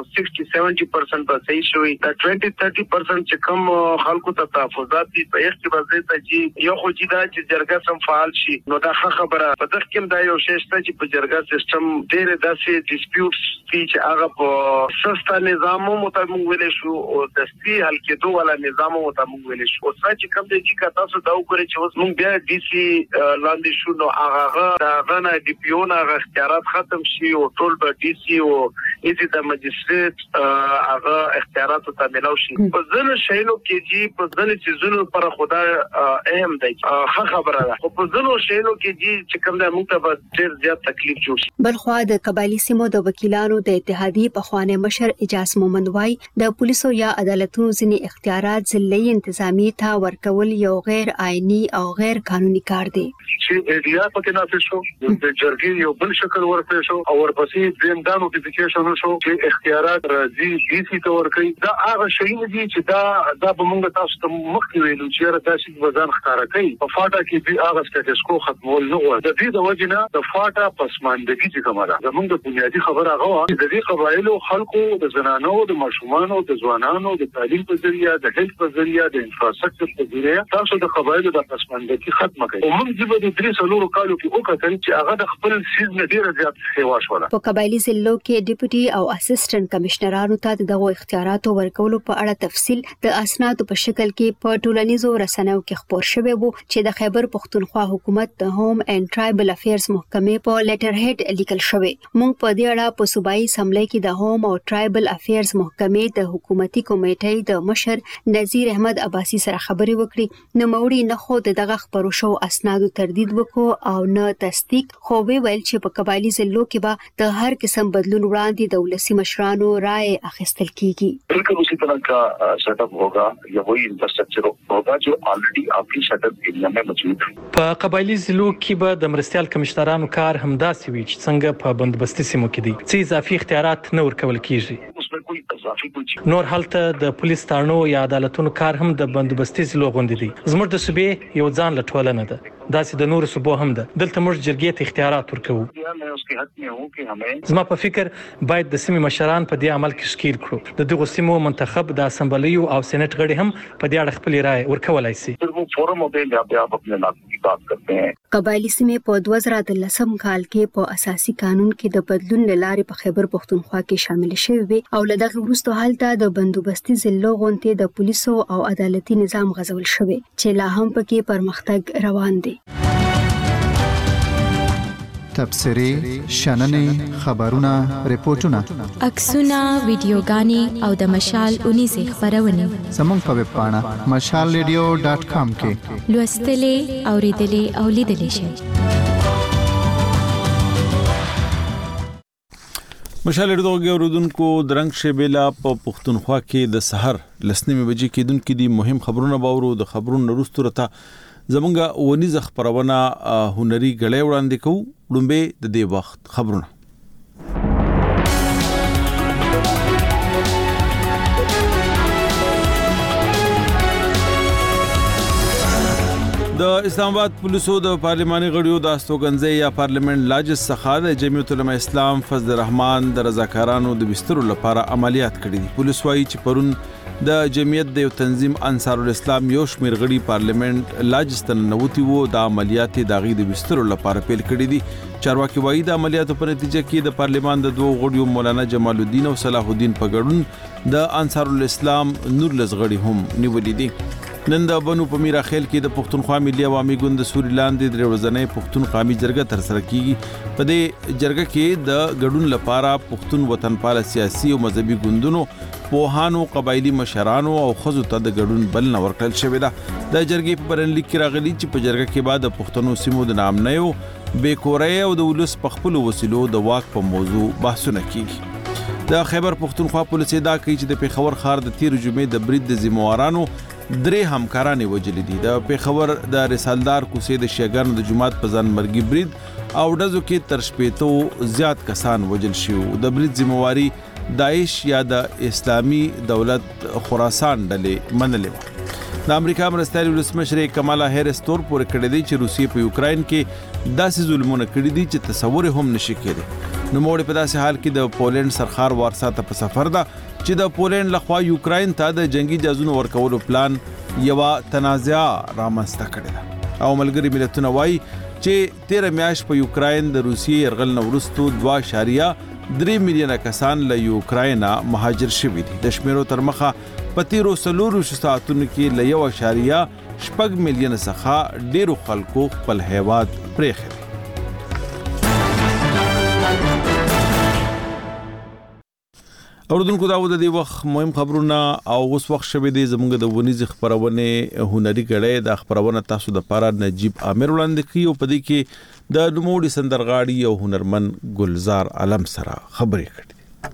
60-70% به صحیح شوي دا 20-30% چې کم خلکو ته تحفظات دي په یخ کې وځي چې یو خو دا چې جرګه سم فعال شي نو دا خبره په دغه کې دا یو شی شته چې په جرګه سیستم ډېر داسې ډیسپیوټس دي چې هغه په سستا نظام مطابق ویل شو او دستي حل کېدو ولا نظام مطابق ویل شو او چې کوم دي چې تاسو دا وګورئ چې اوس موږ بیا ډي سي لاندې شو نو هغه دا غنه ډي پی او نه اختیارات ختم شي او ټول به ډي سي او ایزي د مجلس هغه اختیارات ته ملو شي په ځینو شیانو کې چې په ځینو چیزونو پر خدا اهم دی خبره ده خو په ځینو شیانو کې چې کوم د موږ ته ډېر زیات تکلیف جوړ شي. بلخو د قبایلی سیمو د وکیلانو د اتحادیې په خوانه مشر اجاز مومند وای د پولیسو یا عدالتونو ځینې اختیارات ضلعي انتظامی ته ورکول یو غیر آئینی او غیر قانوني کار دی. چې ایډیا پکې نافذ شو د جرګې یو بل شکل ورکړ شو او ورپسې دیم دا نوټیفیکیشن شو چې اختیارات راځي ډي سي ته ورکړي دا هغه شی دي چې دا به موږ تاسو ته مخکې ویلو چې تاسو وزن ښکارا کوي په فاټا کې به هغه سټیټس کو ختمول نه و د دې د وجنه د فاټا پسماندګي چې کومه ده زموږ د بنیادی خبره هغه چې د دې قبایلو خلکو د زنانو د ماشومانو د ځوانانو د تعلیم په ذریعہ د هیلث په ذریعہ د انفراستراکچر په ذریعہ تاسو د قبایلو د پسماندګي ختمه کوي او موږ د 3 کالو کې وکړل چې هغه د خپل سیز نه ډیر زیات سیوا شوله. په قبایلی ضلعو کې ډیپټي او اسسټنټ کمشنرانو ته دغه اختیاراتو ورکولو په اړه تفصیل د اسنادو په شکل کې په ټولنیزو رسنیو کې خبر شوی وو چې د خیبر پختونخوا حکومت د هوم اینڈ ټرایبل افیرز محکمې په لیټر هډ لیکل شوی. موږ په دې اړه په صوبایي اسمبلی کې د هوم او ټرایبل افیرز محکمې د حکومتي کمیټې د مشر نذیر احمد عباسی سره خبرې وکړې نو موري نه خو دغه خبرو شو اسنادو تردید وکړو او نه تصدیق خو ویل چې په قبایلی ضلعو کې به د هر قسم بدلون وړاندې د ولسی مشرانو رائے اخیستل کیږي. بالکل उसी तरह का सेटअप होगा या वही इंफ्रास्ट्रक्चर होगा जो ऑलरेडी आपकी सेटअप एरिया में मौजूद है. په قبایلی ضلعو کې به د مرستيال کمشنرانو کار همداسې وي چې څنګه په بندوبستي سیمو کې دي چې اضافي اختیارات نه ورکول کیږي. نور هلته د پولیس تارنو یا عدالتونو کار هم د بندوبستي ضلعو غوندې دي. زموږ د صوبې یو ځان لټولنه ده داسې د نور صوبو هم ده. دلته موږ جرګې ته اختیارات ورکوو. زما په فکر باید د سیمې مشران په دې عمل کې ښکیل کړو. د دغو سیمو منتخب د اسمبلی او سېنات غړي هم په دې اړه خپل رائے ورکولای شي. قبایلی سیمې په 2013 کال کې په اساسي قانون کې د بدلون لارې په خیبر پختونخوا کې شامل شوی او لدغه وروسته حالت د بندوبستي ضلعو غونډې د پولیسو او عدالتي نظام غزول شوی چې لا هم پکې پرمختګ روان دی. تبصري شننې خبرونه ریپورتونه عکسونه ویډیوګانې او د مشال 19 خبرونه زموږ په ویب پاڼه mashalradio.com کې لوستلې اوریدلې او لیدلې شئ. مشال اردوغه اوردونکو درنګ شبیلا په پښتونخوا کې د سحر لسنیمه بجې کېدونکو دي مهم خبرونه باورو د خبرونو وروسته رته زمونږه ونیز خبرونه هنري غړې وړاندې کوو لومبه د دې وخت خبرونه د اسلام آباد پولیسو د پارلماني غړیو د استوګنځي یا پارلیمنت لاجس څخه د جمعیت العلماء اسلام فضل الرحمن د رضاکارانو د بسترو لپاره عملیات کړي دي. پولیس وايي چې پرون د جمعیت د یو تنظیم انصار الاسلام یو شمیر غړي پارلیمنت لاجس ته نوتی وو د عملیات داغي د بسترو لپاره پیل کړي دي. چارواکي وايي د عملیاتو په نتیجه کې د پارلیمان د دوه غړیو مولانا جمال الدین او صلاح الدین په ګډون د انصار الاسلام نور لزغړي هم نیولې دي. نن د بنو په میراخیل کې د پښتونخوا ملي عوامي ګوند سوري لاندې د ورځنۍ پښتون قومي جرګه تر سره کیږي. په دې جرګه کې د ګډون لپاره پښتون وطنپال سیاسي او مذهبي ګوندونو پوهانو قبایلی مشرانو او خزو ته د ګډون بلنه ورکړل شوې ده. د جرګې په برنلیک کې راغلي چې په جرګه کې بعد پښتنو سیمو د نامنیو بیکورې او د ولس په خپل وسیلو د واک په موضوع بحثونه کیږي. د خیبر پښتونخوا پولیس دا کوي چې د پیښور ښار د 13 جمعې د برید د ذمہوارانو درې همکارانه وجلې دي. د پیښور د رسالدار کوڅې د شیګانو د جماعت په ځان مرګي برید او ډزو کې تر شپېتو زیات کسان وجل شو. د برید ذمہواری داعش یا د اسلامي دولت خراسان ډلې منلې. د امریکا مرستیال ولسمشر کمالا هریس تور پورې کړی دی چې روسیې په یوکرين کې داسې ظلمونه کړی دي چې تصور هم نشي کېدی. نو موږ په داسې حال کې د پولند سرخار وارسا ته په سفر ده چې د پولند لخوا یوکرين ته د جنگي جازونو ورکولو پلان یو تنازع رامنځته کړی ده. او ملګری ملتونه وایي چې 13 میاشت په یوکرين د روسیې يرغل نورستو 2.3 میلیونه کسان له یوکرين مهاجر شوي دي. د شمیرو تر مخه په 13 ساعتونو کې له 1.8 میلیونه څخه ډیرو خلکو خپل هیواد پرېښی. اوردونکو داود د وخت مهم خبرونه او اوس وخت شوه دي زموږ د ونیز خبرونه هنري غړې د خبرونه تاسو د پاره نجیب عامر وړاندې کوي او په دې کې د نوموړي سندرغاړي او هنرمن ګلزار عالم سره خبرې کړې.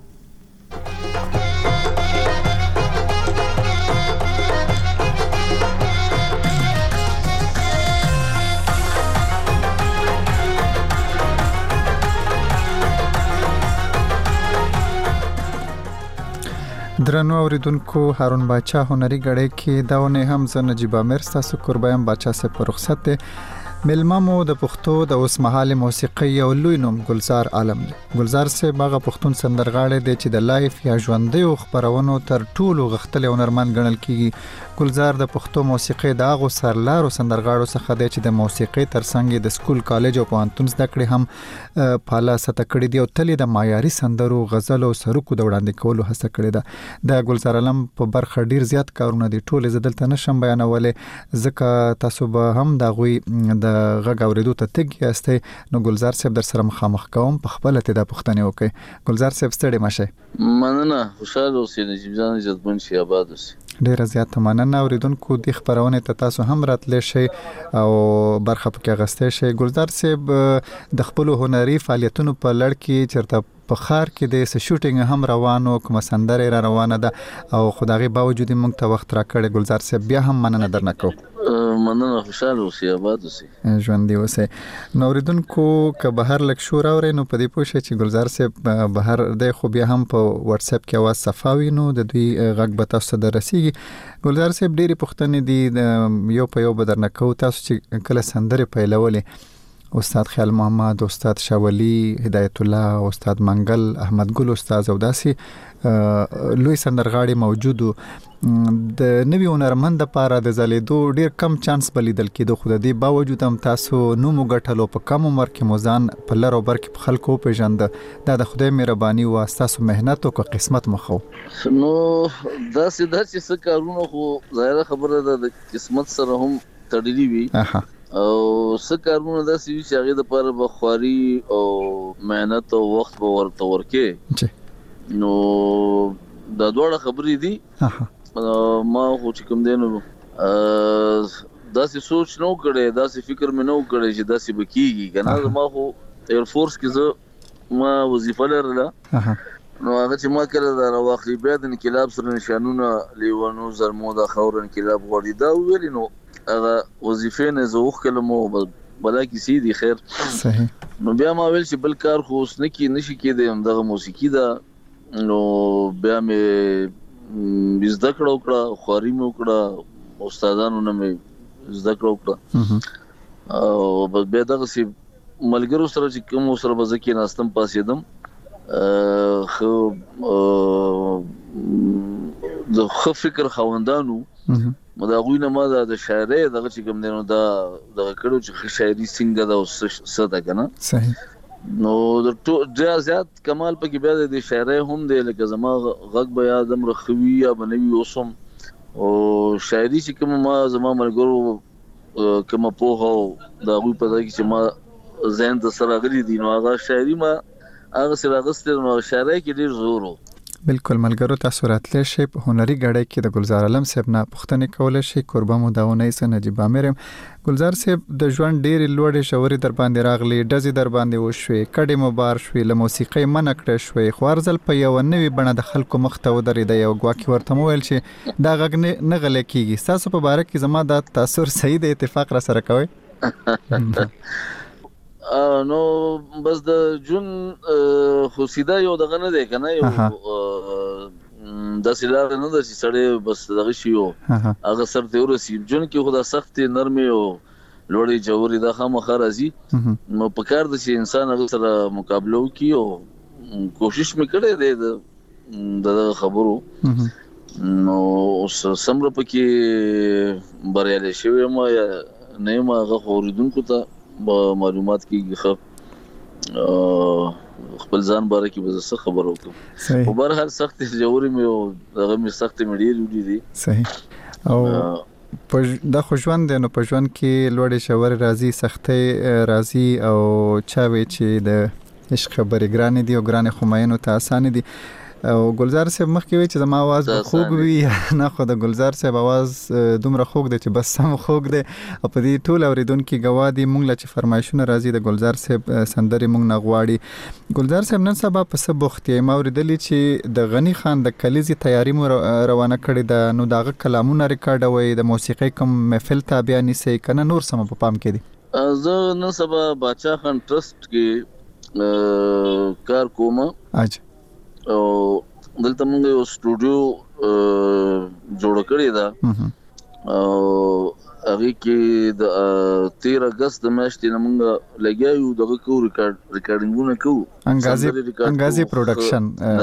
درنو اوریدونکو هارون باچا هنري غړې کې داونه هم ز نجیب عامر تاسو قربایم باچا سه پر رخصت ده. ملممو د پښتو د اوسمهال موسیقي او لوی نوم ګلزار عالم دی. ګلزار سه باغه پښتون سندرغاړي دی چې د لایف یا ژوندۍ خبرونو تر ټولو غختل هنرمند ګڼل کیږي. ګلزار د پښتو موسیقي د هغو سرلارو سندرغاړو څخه دی چې د موسیقي ترڅنګ د سکول کالج او پوهنتون زده کړې هم پاله سته کړې دي او تل د معیاري سندرو غزل او سرکو د وړاندې کولو هڅه کړې ده. د ګلزار عالم په برخه ډیر زیات کارونه دي ټول زدلته نشم بیانولې ځکه تاسو به هم د غوي د غږ اوریدو ته تګ یاستئ. نو ګلزار صاحب در سره مخامخ کوم په خپل ته د پښتنې وکي. ګلزار صاحب ستړي مشه. مننه خوشاله اوسئ نجیب جان عزتمن شي آباد اوسئ. ډیر زیات مننه اوریدونکو د خبرونه ته تاسو هم راتلئ شئ او برخه پکې غستې شئ. ګلزار صاحب د خپل هنري فعالیتونو په لړ کې چرته په خار کې د شوټینګ هم روانو کوم سندره را روانه ده او خدای باوجود موږ ته وخت راکړی. ګلزار صاحب بیا هم مننه درنه کوم. مننه خوشاله اوسئ آباد اوسئ. ژوند دی اوسئ. نو اوریدونکو که بهر لک شور اوري نو په دې پوښتنه چې ګلزار صاحب بهر د خو بیا هم په واتس اپ کې आवाज صفاوي نو د دوی غږ به تاسو ته رسیږي. ګلزار صاحب ډېری پوښتنې دي یو په یو بدرنه کو تاسو چې کله سندره پیلولې استاد خیال محمد، استاد شاولی، هدایت الله، استاد منګل، احمد ګل استاد او داسي لوی سندرغاړي موجودو. د نوی هنرمند لپاره د زلیدو ډیر کم چانس بلیدل کېدو خو د دې باوجود هم تاسو نو مګټلو په کم عمر کې موزان په لر او بر کې په خلکو پیژند. دا د خدای مهرباني او تاسو مهنت او قسمت مخو. نو دا سیده چې څه کارونه خو ظاهره خبره ده د قسمت سره هم تړلې وي او څه کارونه داسې وي چې هغه د لپاره بخواري او مهنت او وخت به ورته ورکې. نو دا دوه خبرې دي. ما خو چې کوم دینو داسې سوچ نو کړې، داسې فکر مې نو کړې چې داسې بکیږي کنه. ما خو ایر فورس کې زه ما وظیفه لرله نو هغه چې ما کړه دا راوخلی بیا د انقلاب سره نشانونه لیوانو زرمو د خور انقلاب غوړي دا ویل نو هغه وظیفه نه زوخ کلمو بلا کسی دی خیر صحیح نو بیا ما ویل چې بل کار خو اوس نه کی نشي کېدی همدغه موسیقي دا نو بیا مې زده کړه خواري مې وکړه استادانو نه مې زده کړه او بیا دغه سي ملګرو سره چې کوم سره بزکې ناستم پاسېدم خو د خو فکر خوندانو مداغوینه ما د شاعرۍ دغه چې کوم دینو دا دغه کړو چې شاعري څنګه دا څه ده کنه صحیح نو د ډیر زیات کمال پکې بیا د شاعرۍ هم دی لکه زما غږ بیا د مرخوي یا بنوي اوسم او شاعري چې کوم ما زما ملګرو کوم په هو دا غوي په دغه چې ما زین د سره غلي دي نو هغه شاعري ما هغه سره غستل نو شاعرۍ کې ډیر زور وو بالکل ملګرو تاسو راتلی شئ په هنري غړی کې د گلزار عالم صاحب نه پوښتنه کولای شئ قربان مو داونه یې نجیب امیر گلزار صاحب د ژوند ډېرې لوړې شوري در باندې راغلي ډزې در باندې وشوي کډې مبار شوي له موسیقۍ منع کړې شوي خو ارزل په یو نوې بڼه د خلکو مخ ته ودرېد یو ګواکې ورته وویل چې دا غږ نه غلی کیږي تاسو په باره کې زما دا تاثر صحیح د اتفاق را سره کوي نو بس د جون خو سیده یو دغه نه دی کنه یو د سیلار نه د سړی بس دغه شیو هغه سر ته ورسی جون کې خدا سخت نرمي او لوړی جوړی د خامخا راځي نو په کار د شي انسان هغه سره مقابله وکي او کوشش میکړي د خبرو نو سمره پکې بریالي شوی ما یا نه ما غوړیدونکو ته معلومات کیږي خپل ځان باره کې به څه خبر وکم په بهر هر سخت جوړې مې او هغه مې سخت مډیر وډی دي صحیح او د خوشوند نو په ژوند کې لوړې شور راځي سختي راځي او چا وی چې د عشق خبرې ګران دي او ګران خمینو ته اسانه دي او گلزار صاحب مخکې وی چې زما आवाज خوږ وي نه خو د گلزار صاحب आवाज دومره خوږ دی چې بس سم خوږ دی او په دې ټول اوریدونکو گواهی مونږ له چې فرمایشونه راځي د گلزار صاحب سندري مونږ نه غواړي گلزار صاحب نن سبا په څه بوخت یې ما اوریدلی چې د غنی خان د کلیزي تیاری مو روانه کړې ده نو داغه کلامونه ریکارډوي د موسیقۍ کوم محفل تابع نيسي کنه نور سم په پام کې دي زه نن سبا باچا خان ټرست کې کار کوم اج او دلته موږ یو سټوډیو جوړ کړی دا او هغه کې د 13 اگست د میاشتې موږ لګیاو دغه کو ریکارډینګونه کوو انګازي پروډکشن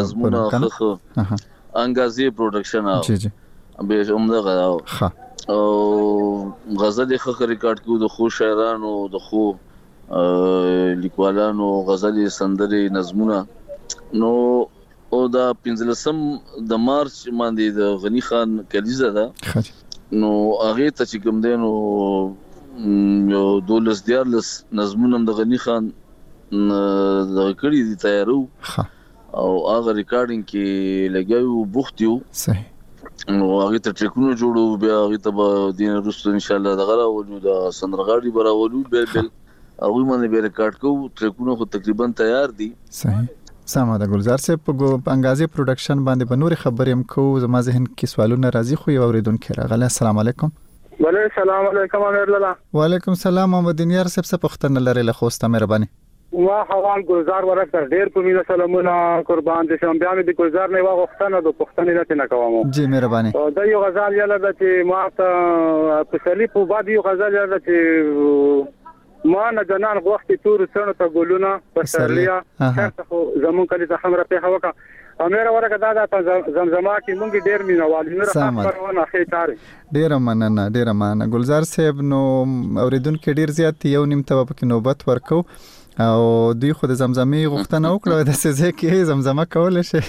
انګازي پروډکشن جی جی به همدغه او غزل خخ ریکارډ کوو د خو شاعرانو د خو لیکوالانو غزل سندري نظمونه نو او دا 15 د مارچ باندې د غنی خان کلیزه ده نو هغه ته چې کوم دینو یو 12 نظمونه د غنی خان د کړي دي تیارو او هغه ریکارډینګ کې لګیو بوختیو صحیح نو هغه ته ټریکونو جوړو بیا هغه ته دین رسو ان شاء الله دغه وجود سندرغاړي براولو بل هغه باندې به ریکارډ کوو ټریکونو خو تقریبا تیار دي صحیح سمه د گلزار صاحب په انګازي پروډکشن باندې په نور خبرې هم کو زما ذهن کې سوالونه راځي خو یو اوریدونکو راغله السلام علیکم وعلیکم السلام علیکم امیر الله وعلیکم السلام محمد دینیار صاحب څه پختنه لري له خوسته مهرباني وا حوال گلزار ورکړ ډیر په مینه سلامونه قربان دي شم بیا مې د گلزار نه واغښتنه د پښتنې نه کوم جی مهرباني دا یو غزل یاله چې ما ته په سلی په بعد یو غزل یاله چې ما نه جنان غوښتي تور څنګه ته ګلونه پسرلیا څه زمون کلی ته همره په هوا کا امیر ورکه دا زمزمه کې مونږ ډیر مینوال نه راځونه خې چاري ډیر مننه گلزار صاحب نو اوریدونکو ډیر زیات یو نیم ته په نوبت ورکو او دوی خو د زمزمې غوښتنه وکړه د سزه کې زمزمه کول شي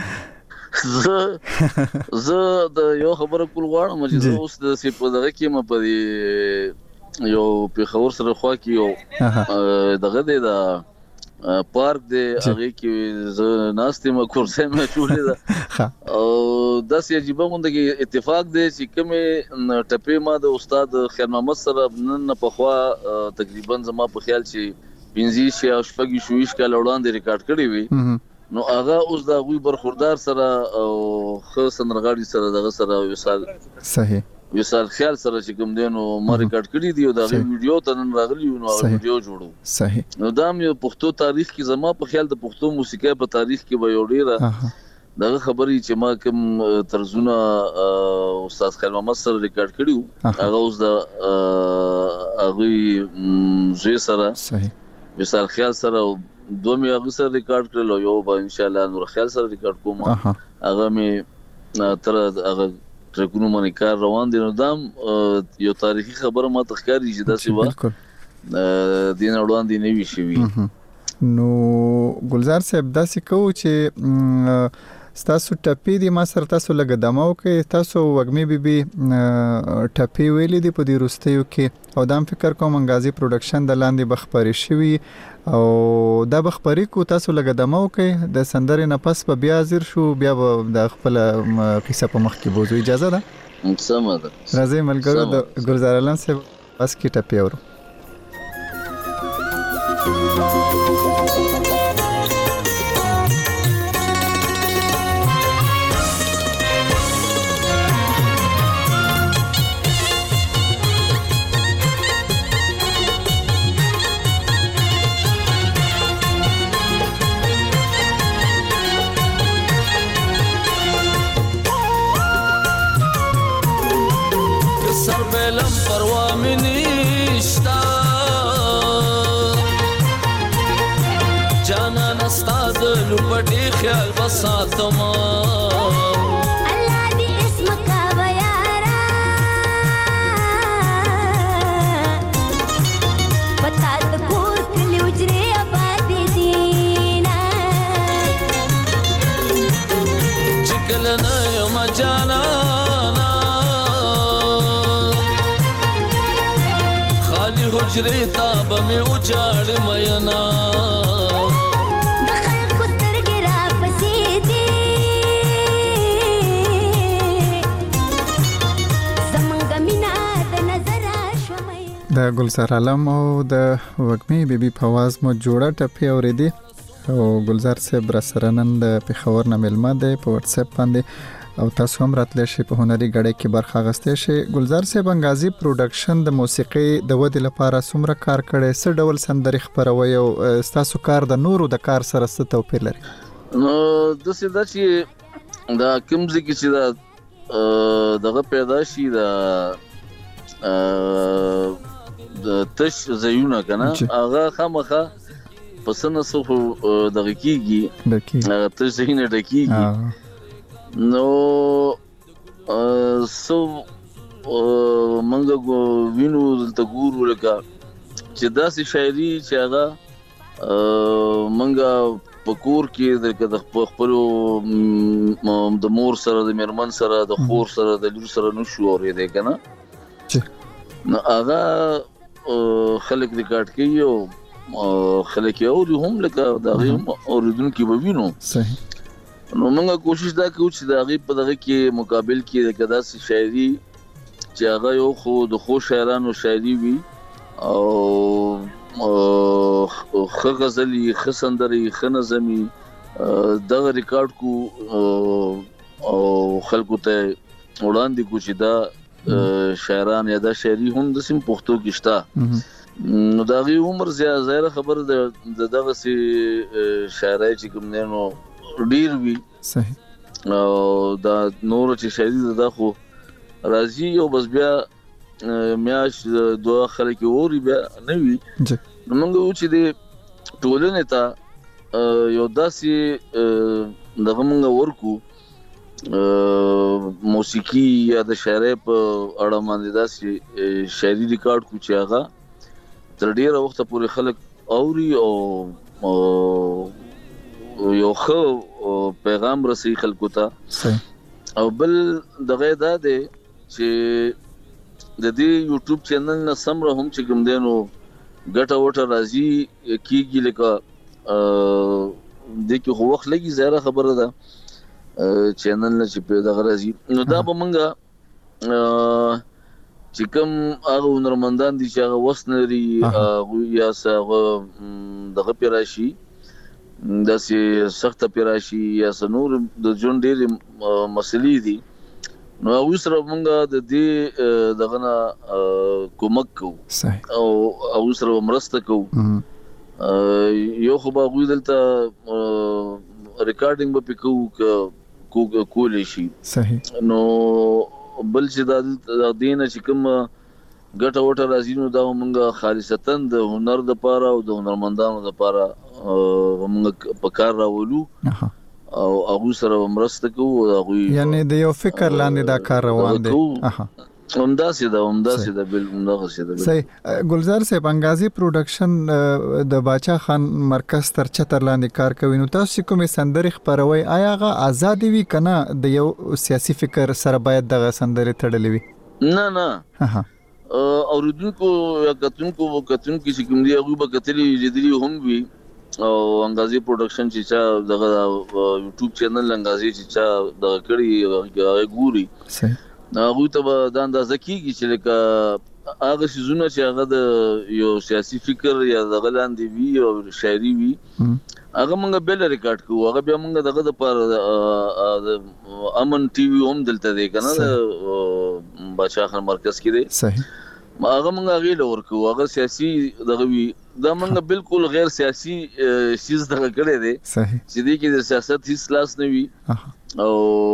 زه د یو خبره کول غواړم چې اوس د سپدغه کې مپدي یو په خبر سره خوا کې یو دغه دی دا پارک دی هغه کې ناستې ما کورسې ما چولې ده او داس عجیب غونډه کې اتفاق دی چې کومه ټپې ما د استاد خیر محمد سره نن په خوا تقریبا زما په خیال چې 15 یا شپږ شويش کال وړاندې ریکارډ کړی وي نو هغه اوس د غوي برخوردار سره او خو سندرغاړي سره دغه سره وصال صحیح وصال خیال سره چې کوم دینو ما ریکارډ کړی دی او دا ویډیو ته نن راغلی نو ویډیو جوړو صحیح نو دا مې پښتو تاریخ کې زما په خیال د پښتو موسیقي په تاریخ کې به یو ډیره دغه خبرې چې ما کوم ترزونه استاد خیر محمد سره ریکارډ کړیو هغه اوس د هغه زوی سره صحیح وصال خیال سره دوه هغه سره ریکارډ کړل یو به ان شاء الله نور خیال سره ریکارډ کوم هغه مې تر هغه ټریکونو باندې کار روان دي نو دام یو تاریخي خبره ما تخکاری چې داسې و دین وړاندې نه وی شوی نو ګلزار صاحب داسې کو چې تاسو ټپی دی ما سره تاسو لګ دماو کې تاسو وګمې بي ټپی ویلې دی په دې روستیو کې او دام فکر کوم انګازي پروډکشن د لاندې بخپري شوی او دا بخپري کو تاسو لګ دماو کې د سندرې نه پس په بیا زیر شو بیا د خپل قصه په مخ کې بوزو اجازه ده سم ده راځي ملګرو د ګلزار علم صاحب بس کې ټپی اورو لپټي خیال بساتم الله دې اسم کا ويارا پتا د کور کلی وجري آباد دينا چکل نه یم جانا خالي حجري تاب مې اوچاړ مینا د ګلزار علم او د وګمې بیبي فواز مو جوړه ټپی اوریدي او ګلزار صاحب را سره نن د پیښور نه ملما دی په واتس اپ باندې او تاسو هم راتلی شئ په هنري غړې کې برخه اخیستی شئ ګلزار صاحب انګازي پروډکشن د موسیقي د ودې لپاره څومره کار کړی څه ډول سندرې خپروي او ستاسو کار د نورو د کار سره څه توپیر لري نو د سیدا چې دا کوم ځکه چې دا دغه پیدا شي د تش زيونه کنه هغه خامخه پسنه سو دغه کیږي تش زينه ډکیږي نو سو منګه وینو د ګورو لکه چې داسې شاعري چې هغه منګه پکور کې د خپل د مور سره د میرمن سره د خور سره د لور سره نشو اورېدل کنه نو هغه خلک ریکارډ کوي او خلک یې هم لکه دا هم اوریدونکو به وینو صحیح نو موږ کوشش دا کوو چې دا غي په دغه کې مقابل کې د داسې شاعري چې هغه یو خو د خو شاعرانو شاعري وي او خ غزلي خ سندري خ نظمي دغه ریکارډ کو او خلکو ته وړاندې کو چې دا شاعران یا دا شاعري هم د سیم پښتو کې شته نو دا غي عمر زیاده خبر د دغه سي شاعرای چې کوم نو ډیر وی صحیح او دا نور چې شاعري دا خو راځي او بس بیا میاش دوه خلک اوري بیا نه وی نو موږ چې د ټولنې ته یو داسې دغه موږ ورکو موسیقي یا د شاعرۍ په اړه باندې داسې شاعري ریکارډ کو چې هغه تر ډیره وخت پورې خلک اوري او یو خو پیغام رسي خلکو ته او بل دغه دا دی چې د دې یوټیوب چینل نه سمره هم چې کوم دینو ګټه وټه راځي کیږي لکه د کې وخت لګي زیاده خبره ده چینل نه چې پیدا غراځي نو دا به مونږه چې کوم هغه هنرمندان دي چې هغه وسنري یا څنګه دغه پیراشي داسې سخت پیراشي یا سنور د جون ډېر مسلې دي نو اوسره مونږه د دې دغه نه کومک کوو او اوسره مرسته کوو یو خو به غوي دلته ریکارډینګ به پکو کولې شي صحیح نو بل چې د دینه چې کوم ګټه وټه راځي نو دا مونږه خالصتاً د هنر د پاره او د هنرمندانو د پاره مونږ په کار راولو او هغه سره مرسته کوو هغه یعنی د یو فکر لاندې دا کار روان دی همداسې دا بل صحیح ګلزار صاحب انګازي پروډکشن د باچا خان مرکز تر چتر لاندې کار کوي نو تاسو کومې سندرې خبروي آیا هغه آزاد وي کنه د یو سیاسي فکر سره باید دغه سندرې تړلې وي نه اوریدونکو یا کتونکو چې کوم دی هغه به کتلې لیدلې هم وي او انګازي پروډکشن چې چا دغه یوټیوب چینل انګازي چې چا دغه کړی هغه ګوري صحیح هغه ته د اندازه کیږي چې لکه هغه شزونه چې هغه د یو سیاسي فکر یا د غلاندې وی او شاعري وی هغه موږ بل ریکارډ کوو هغه بیا موږ دغه د پر امن ټي وي هم دلته دی کنه باچا خان مرکز کې دی صحیح هغه موږ غیله ورکو هغه سیاسي دغه وی دا موږ بالکل غیر سیاسي چیز دغه کړی دی صحیح چې دی کې د سیاست هیڅ لاس نه وي او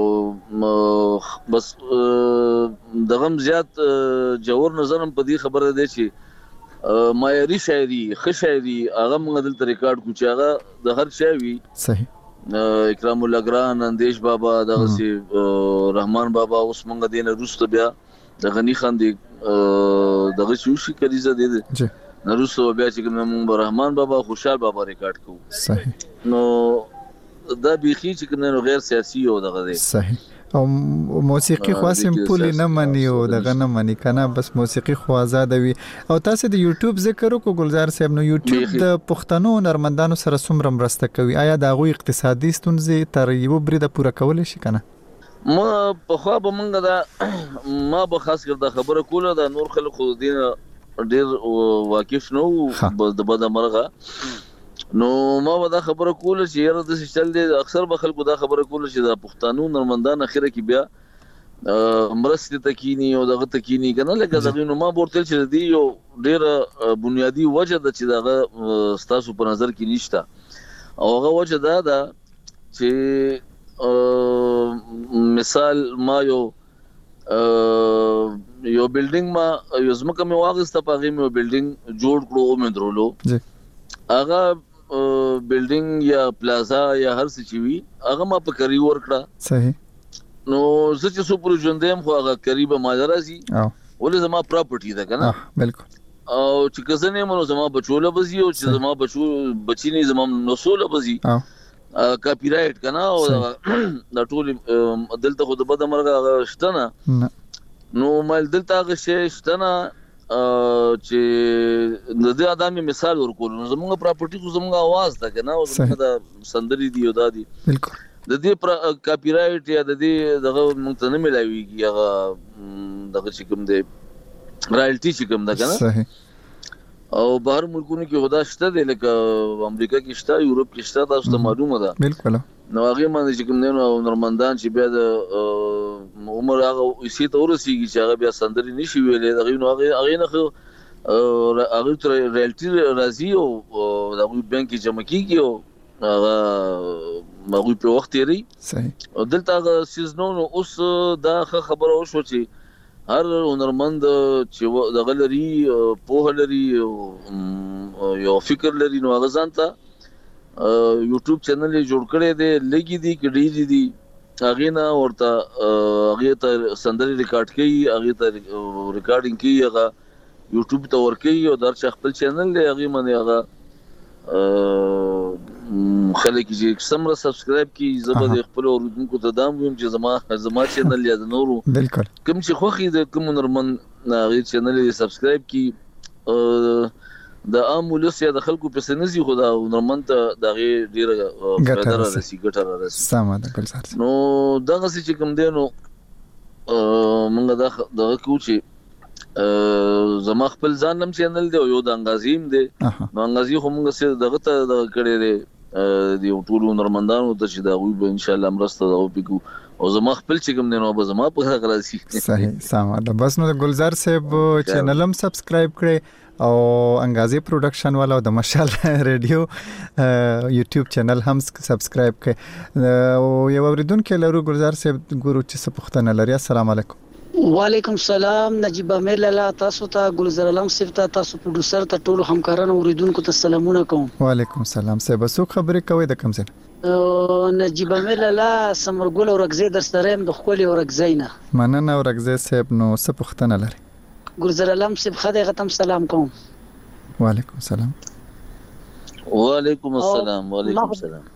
بس دغم زیات جوور نظرم په دې خبره دی چې مایری شاعري خشاعري هغه موږ دلته ریکارډ کو چې هغه د هر شی وی صحیح اکرام الله ګران اندیش بابا دغه سي رحمان بابا اوس موږ دینه روسته بیا د غنی خان دی دغه شوشي کلیزه دی نروسو بیا چې موږ رحمان بابا خوشحال بابا ریکارډ کوو صحیح نو دا بيخي چې کنه غیر سیاسي او دغه دی صحیح او موسیقي خاصم پولی نه مني او دغه نه مني کنه بس موسیقي خو آزاد وي او تاسو د یوټیوب ذکر وکړو ګلزار صاحب نو یوټیوب د پښتنو هنرمندانو سره څومره مرسته کوي آیا دا غوي اقتصادي ستونزې تر یو بریده پوره کول شي کنه ما په خوا به مونږ دا ما به خاص کر دا خبره کوله دا نور خلک خو دین ډیر واقف نو د بد مرغه نو ما دا خبره کوله چې یاره د چل دي اکثر به خلکو دا خبره کوله چې دا پښتنو نرمندان اخره کې بیا مرسته تکینی او دغه تکینی کنه لکه دغه نو ما ورته چې دی یو ډیر بنیادی وجه د چې دغه ستاسو په نظر کې نشته او هغه وجه دا چې مثال ما یو بلډینګ ما یو زمکه مې واغسته پاغه مې بلډینګ جوړ کړو او مې درولو هغه بلډینګ یا پلازا یا هر څه چی وی هغه ما په کری ورکړه صحیح نو زه چې سو پر ژوندم خو هغه قریبه ماجرا سي ولې زما پراپرټي ده کنه بالکل او چې کزنه مونږ زما بچوله بزي او چې زما بچی نه زما نسوله بزي کاپی رائټ کنه او دا ټول دلته خو د بد مرغه شته نه نو مال دلته هغه شته نه چې د دې ادمي مثال ورکول نو زموږ پراپرټي خو زموږ आवाज ده کنه او زموږ د سندري دی او دادي بالکل د دې کاپی رائټ یا د دې دغه مونږ ته نه ملایويږي هغه دغه چې کوم دی رائلټي چې کوم ده کنه صحیح او بهر ملکونو کې خدا شته دی لکه امریکا کې شته یورپ کې شته تاسو ته معلومه ده بالکل نو هغه باندې چې کوم نو نرمندان چې بیا د عمر هغه اسی ته ورسیږي چې هغه بیا سندري نشي ویلې دغه نو هغه نه هغه تر ریلټي راځي او دغه بانک کې جمع کیږي او هغه مغوی په وخت لري صحیح او دلته هغه سیزنو اوس دا خبره وشو چې هر هنرمند چې دغه لري په لري یو فکر لري نو هغه ځانته یوټیوب چینل جوړ کړی دی لګي دي کډی دي هغه نه ورته هغه ته سندري ریکارډ کوي هغه ته ریکارډینګ کوي هغه یوټیوب ته ور کوي او در خپل چینل دی هغه باندې هغه خلک چې سمره سبسکرایب کی زبر خپل اوردونکو ته دام ویم چې زما چینل یا د نورو بالکل کوم چې خوخي د کوم نرمن هغه چینل سبسکرایب کی د عام ولس یا د خلکو په سنزي خدا نرمن ته دغه ډیره ګټه راځي سم ده ګلزار نو دغه چې کوم دی نو موږ دغه کو چې زما خپل ځانم چینل دی او یو د انغازیم دی نو انغازي هم موږ دغه ته کړی دی د ټولو نرمندانو ته چې دا وي به ان شاء الله مرسته دا وکړو او زما خپل چې کوم دی نو به زما په هغه راځي صحیح سم ده بس نو ګلزار صاحب چینل هم سبسکرایب کړئ او انغازي پروډکشن والا د مشال ریډیو یوټیوب چینل هم سبسکرایب کړئ او یو اوریدونکو لرو ګلزار صاحب ګورو چې څه پوښتنه لري السلام علیکم وعلیکم السلام نجیب امیر لاله تاسو ته ګلزار علم صاحب ته تاسو پروډوسر ته ټول همکارانو اوریدونکو ته سلامونه کوم وعلیکم السلام صاحب څو خبرې کوي د کوم ځای نجیب امیر لاله سمرګل اورګزی در سره د خپل اورګزی نه مننه اورګزی صاحب نو څه پوښتنه لري ګلزار علم صاحب خدای غتم سلام کوم وعلیکم السلام وعلیکم السلام وعلیکم السلام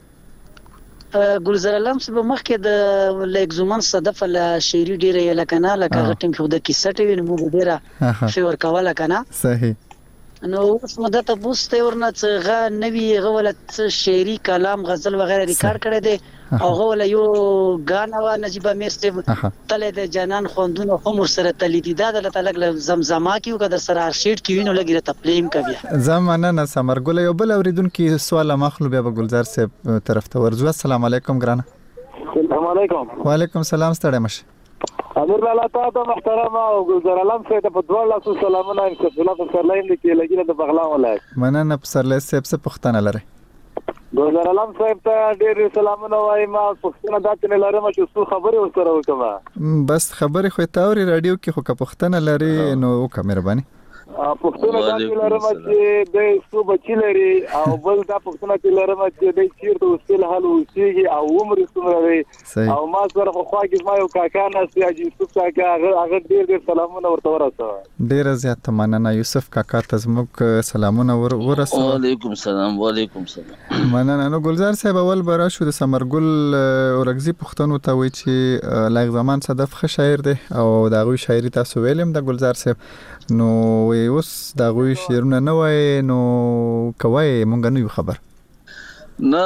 ګلزار علم صاحب مخکې د لیکزومن صدف له شعري ډیره لکنه لکه غټم خو د کیسټ ویني مو ډیره فیور کاوه لکنه صحیح نو اوس مده ته بوسته ورنه څنګه نوی غولت شعري کلام غزل وغیرہ ریکارډ کړی دی او غول یو غانا و نجیب امیر صاحب تله د جنان خوندونه هم سره تلیدي دا د تعلق زمزمه کیو که د سره ارشید کیو نو لګی تپلیم کوي زمانه نه سمرګل یو بل اوریدونکو سوال مخلو بیا ګلزار صاحب طرف ته ورځو السلام علیکم ګرانه السلام علیکم وعلیکم السلام ستړی مشه امیر لاله تاسو محترم او ګلزار علم صاحب په دوه لاسو سلامونه ان شاء الله په سرلایم کې لګیره د بغلان ولایت مننه په سرلای صاحب څه پوښتنه لري ګلزار علم صاحب ته ډېر سلامونه وایم پوښتنه دا چې لرم چې څو خبرې ورسره وکم بس خبرې خو ته اوري رادیو کې خو کا پوښتنه لري نو وکړه مهرباني پوښتنه دا چې لرم چې د څو بچی لري او بل دا پوښتنه چې لرم چې د چیرته وسیل حل وسیږي او عمر څومره دی او ما سره خو خواږه ما یو کاکا ناس یا یوسف کاکا هغه ډېر سلامونه ورته ورسوه ډېر زیات مننه یوسف کاکا ته زموږ سلامونه ورسوه وعلیکم السلام وعلیکم السلام مننه نو ګلزار صاحب اول برا شو د سمرګل اورګزی پښتنو ته وی چې لایق زمان صدف ښه شاعر دی او دا غوي شاعري تاسو ویلم د ګلزار صاحب نو اوس دا غوي شعرونه نه وای نو کوي مونږ نه یو خبر نه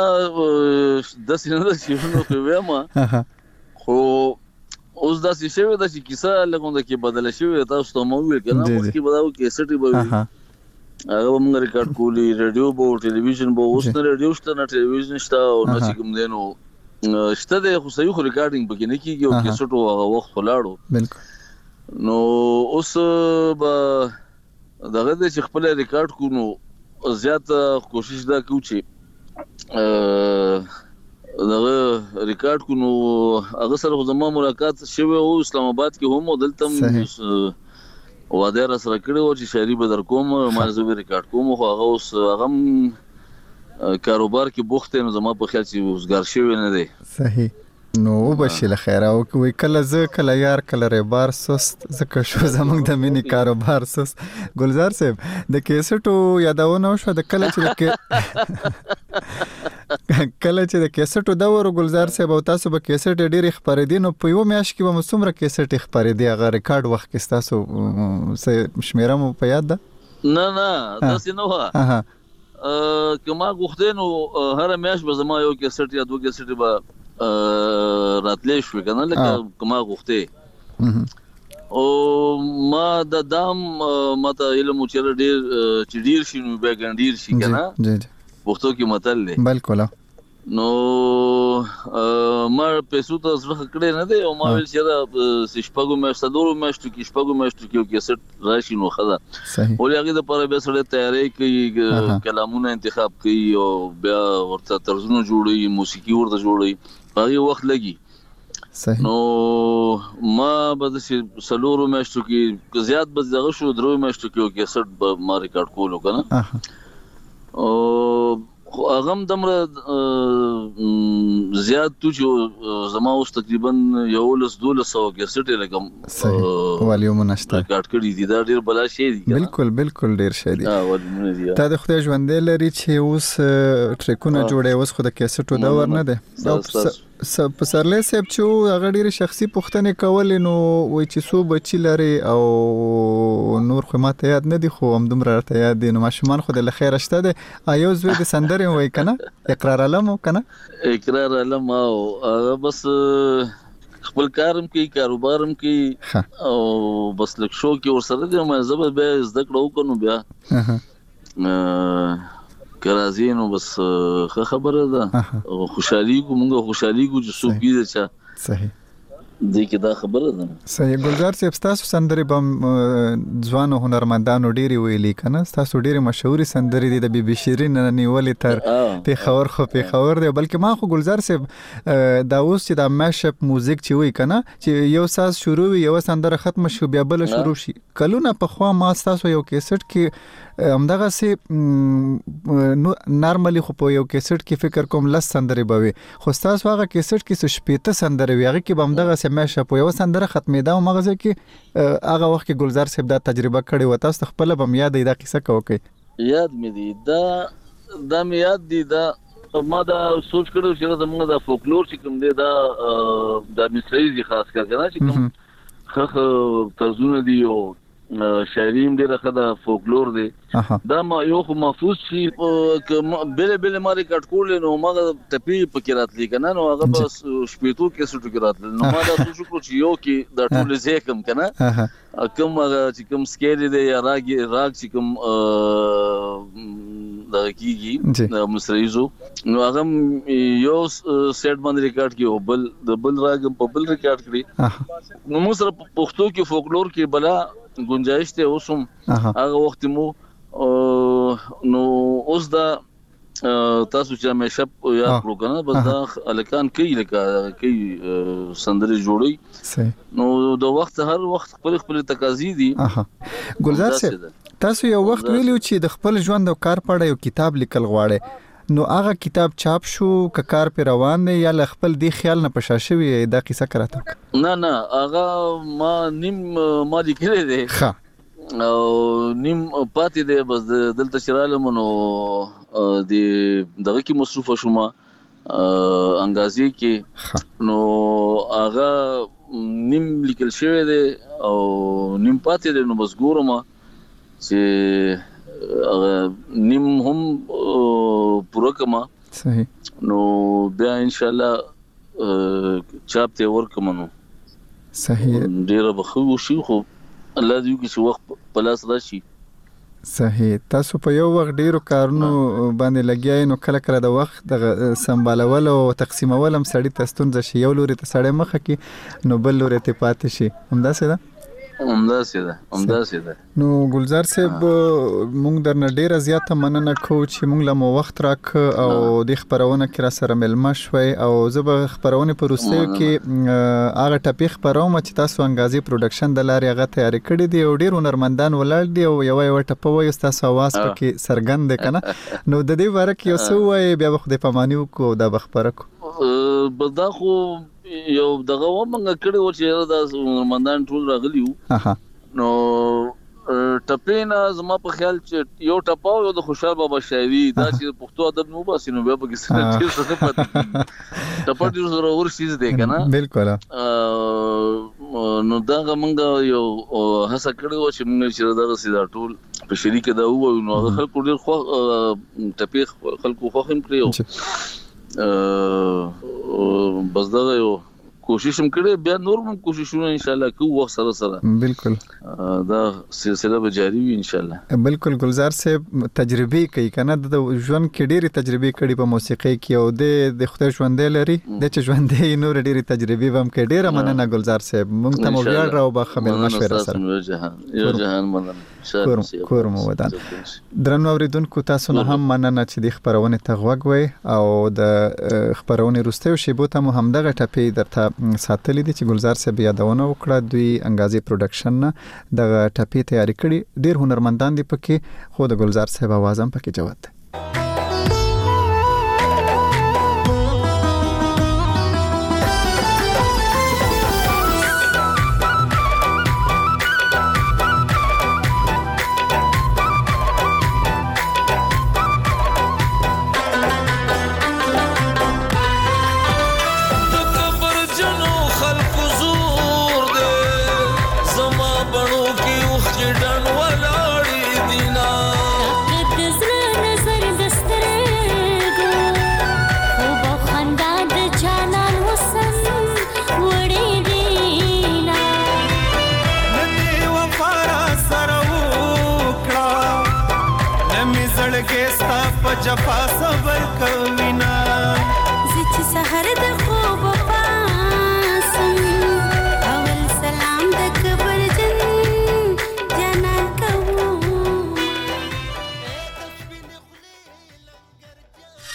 د سینې د شعرونو په ویما خو اوس دا شعر د کیسه لګونده کې بدل شوی تاسو ته مو ویل کنه اوس کې بداو کې سټي به هغه موږ ریکارډ کولی رادیو بو ټلویزیون بو اوس نه رادیو شته نه ټلویزیون شته او نه چې کوم دینو شته د خو صحیح ریکارډینګ پکې نه کیږي او کې سټو هغه وخت ولاړو بالکل نو اوس به دغه د خپل ریکارډ کو نو زیات کوشش دا کوم چې دغه ریکارډ کو نو هغه سره زما ملاقات شوه او اسلام آباد کې هم دلته واده را سره کړو چې شهري بدر کوم ما زه ریکارډ کوم خو هغه اوس هغه کاروبار کې بوخت نو زما په خیال چې وزګار شوی نه دی صحیح نو وبشله خیر او وی کله ز کله یار کله ربار سست زکه شو زمونږ د مینی کاروبار سست ګلزار صاحب د کیسټو یادونه شو د کله چې کله چې د کیسټو دا ورو ګلزار صاحب او تاسو به کیسټ ډېر خبرې دي نو په یو میاش کې به مسومره کیسټ خبرې دي هغه ریکارډ وخت کې تاسو شمیره مو په یاد ده نه تاسو نه واه کما غوښتنو هر میاش به زما یو کیسټ یا دوه کیسټ به راتلې شو کنه لکه کما غوښته او ما د دام ماته علم چر ډیر شي نو به ګندیر شي کنه جی وختو کې متل دی بالکل نو ما پیسو ته زړه کړې نه دی او ما ویل چې دا شپږو میاشتو دورو میاشتو کې کیسټ راشي نو خدا او هغه د پاره به سره تیاری کوي کلامونه انتخاب کوي او بیا ورته طرزونه جوړي موسیقي ورته جوړي هغه وخت لګي صحیح نو ما به د سلورو میاشتو کې زیات به دغه شو درو میاشتو کې کیسټ به ما ریکارډ کولو کنه او هغه دمره زیات تو چې زما اوس تقریبا یو لس 1200 کیسټ لګم والیوم نشته ریکارډ کړی دي دا ډیر بلا شی دي بالکل ډیر شی دي تا د خدای ژوند لري چې اوس ټریکونه جوړي اوس خو د کیسټو دا ورنه ده په سرلې سیب چې هغه ډېر شخصي پوښتنې کول نو وای چې سو بچی لري او نور خو ماته یاد نه دي خو هم دومره راته یاد دي نو ماشومان خو د خیر شته دي ایو زوی د سندرې وای کنه اقرار علم کنه اقرار علم او بس خپل کارم کوي کاروبارم کوي او بس لک شو کې ورسره د مزه به زده کړو کنو بیا کرازینو بس خبره ده خوشحالي کومه خوشحالي کو چې سو پیږي چې صحیح دې کې دا خبره ده صحیح ګلزار صاحب تاسو سندري بم ځوانو هنرمندانو ډيري ویلي کنه تاسو ډيري مشهوري سندري دي د بي بي شيرين نیولې تر په خبر خو په خبر دی بلکې ما خو ګلزار صاحب دا اوس چې د ماشپ موزیک چې وای کنه چې یو ساز شروع وي یو سندره ختم شو بیا بل شروع شي کلونه په خوا ما تاسو یو کیسټ کې همدغه سي نارمالي خو په یو کیسټ کې فکر کوم لس سندري بوي خو تاسو هغه کیسټ کې څه شپېته سندري وي هغه کې همدغه سي مشه په یو سندره ختمېدا او مغزه کې هغه وخت کې ګلزار صاحب دا تجربه کړې و تاسو خپل بم یاد دا قصه کوي یاد مې دي دا مې یاد دي دا ما دا سوچ کړو چې زموږ د فولکلور چې کوم دی دا مصري خاص کار کنه چې کوم ترجمه دی او شاعریم ډیره خدا فولکلور دی دا ما یو خو محفوظ شي بل ماري کټکول نو ما ټپی پکې راتلی کنه نو هغه بس شپېتو کې سټو کې راتل نو ما دا سوچ کړو چې یو کې د ټول ځکم کنه کوم چې کوم سکیری دی یا راګ چې کوم د کیږي مصریزو نو هغه یو سیټ باندې ریکارډ کیو بل راګ په بل ریکارډ کړی نو موږ سره پښتو کې فولکلور کې بلا گنجائش ته اوسم هغه وخت مو نو اوس دا تاسو چې همیشه یاد کړو کنه بس دا الکان کوي سندري جوړي نو د وخت هر وخت خپل تقاضي دي ګلزار صاحب تاسو یو وخت ویلو چې د خپل ژوند او کار په اړه یو کتاب لیکل غواړئ نو هغه کتاب چاپ شو ک کار پر روان دی یا خپل دی خیال نه پښاشوي دا قصه کراته نه هغه ما نیم ما لیکل دي او نیم پاتې دی بس دلته شراله منو دی دغه کې مصروف شوم انګازي کې نو هغه نیم لیکل شوی دی او نیم پاتې دی نو بس ګورم چې نیم هم پوره کما صحیح نو بیا ان شاء الله چاپ ته ورکم نو صحیح ډیر بخو شي خو الله دې کې وخت پلاس راشي صحیح تاسو په یو وخت ډیرو کارونو باندې لګیای نو کله کله د وخت د سمبالول او تقسیمول هم سړی تستون ځي یو لوري ته سړی مخه کې نو بل لوري ته پاتې شي همداسې ده نو ګلزار صاحب مونږ درنه ډیره زیاته مننه کوو چې مونږ له وخت راک او د خبرونه کې را سره ملما شوي او زه به خبرونه په روسیو کې هغه ټپی خبروم چې تاسو انګازي پروډکشن د لارې هغه تیاری کړی دی او ډیر هنرمندان ولر دی او یو ټپه وایي تاسو आवाज پکې سرګند کنه نو د دې باره کې یو څه وایي بیا خو د پمانیو کو دا خبره کو بدا خو یو دغه ومنګ کړو چې دا هنرمندان ټول راغلیو نو ټپینا زما په خیال چې یو ټپاو یو د خوشحال بابا شاعري دا چې پښتو ادب نو باسي نو بیا پکې څه پته ټپا دې زره ور شي دې کنه بالکل نو دا موږ یو هڅه کړو چې موږ چې دا سیدا ټول په شریک دا وو نو خلکو ډیر خو ټپی خلکو خو هم کړیو بس دا یو کوشش هم کړی بیا نور هم کوششونه ان شاء الله کوو وخت سره بالکل دا سلسله به جاری وي ان شاء الله بالکل ګلزار صاحب تجربه کوي کنه د ژوند کې ډېری تجربه کړي په موسیقي کې او د خدای ژوند لري د چې ژوند نور ډېری تجربه هم کې ډېره مننه ګلزار صاحب مونږ ته مو ویاړ راو به خبر مشوره سره یو جهان مننه کورم ودان درنو اوریدونکو تاسو نه هم مننه چې د خبرونه تغوګ وي او د خبرونه روستیو شیبو ته هم دغه ټپی درته ساتلې دي چې ګلزار صاحب یادونه وکړه دوی انګازي پروډکشن نه د ټپی تیاری کړي ډیر هنرمندان دي پکې خو د ګلزار صاحب आवाज هم پکې جوړ ده نظر صبر کوینا زه چې سحر د خو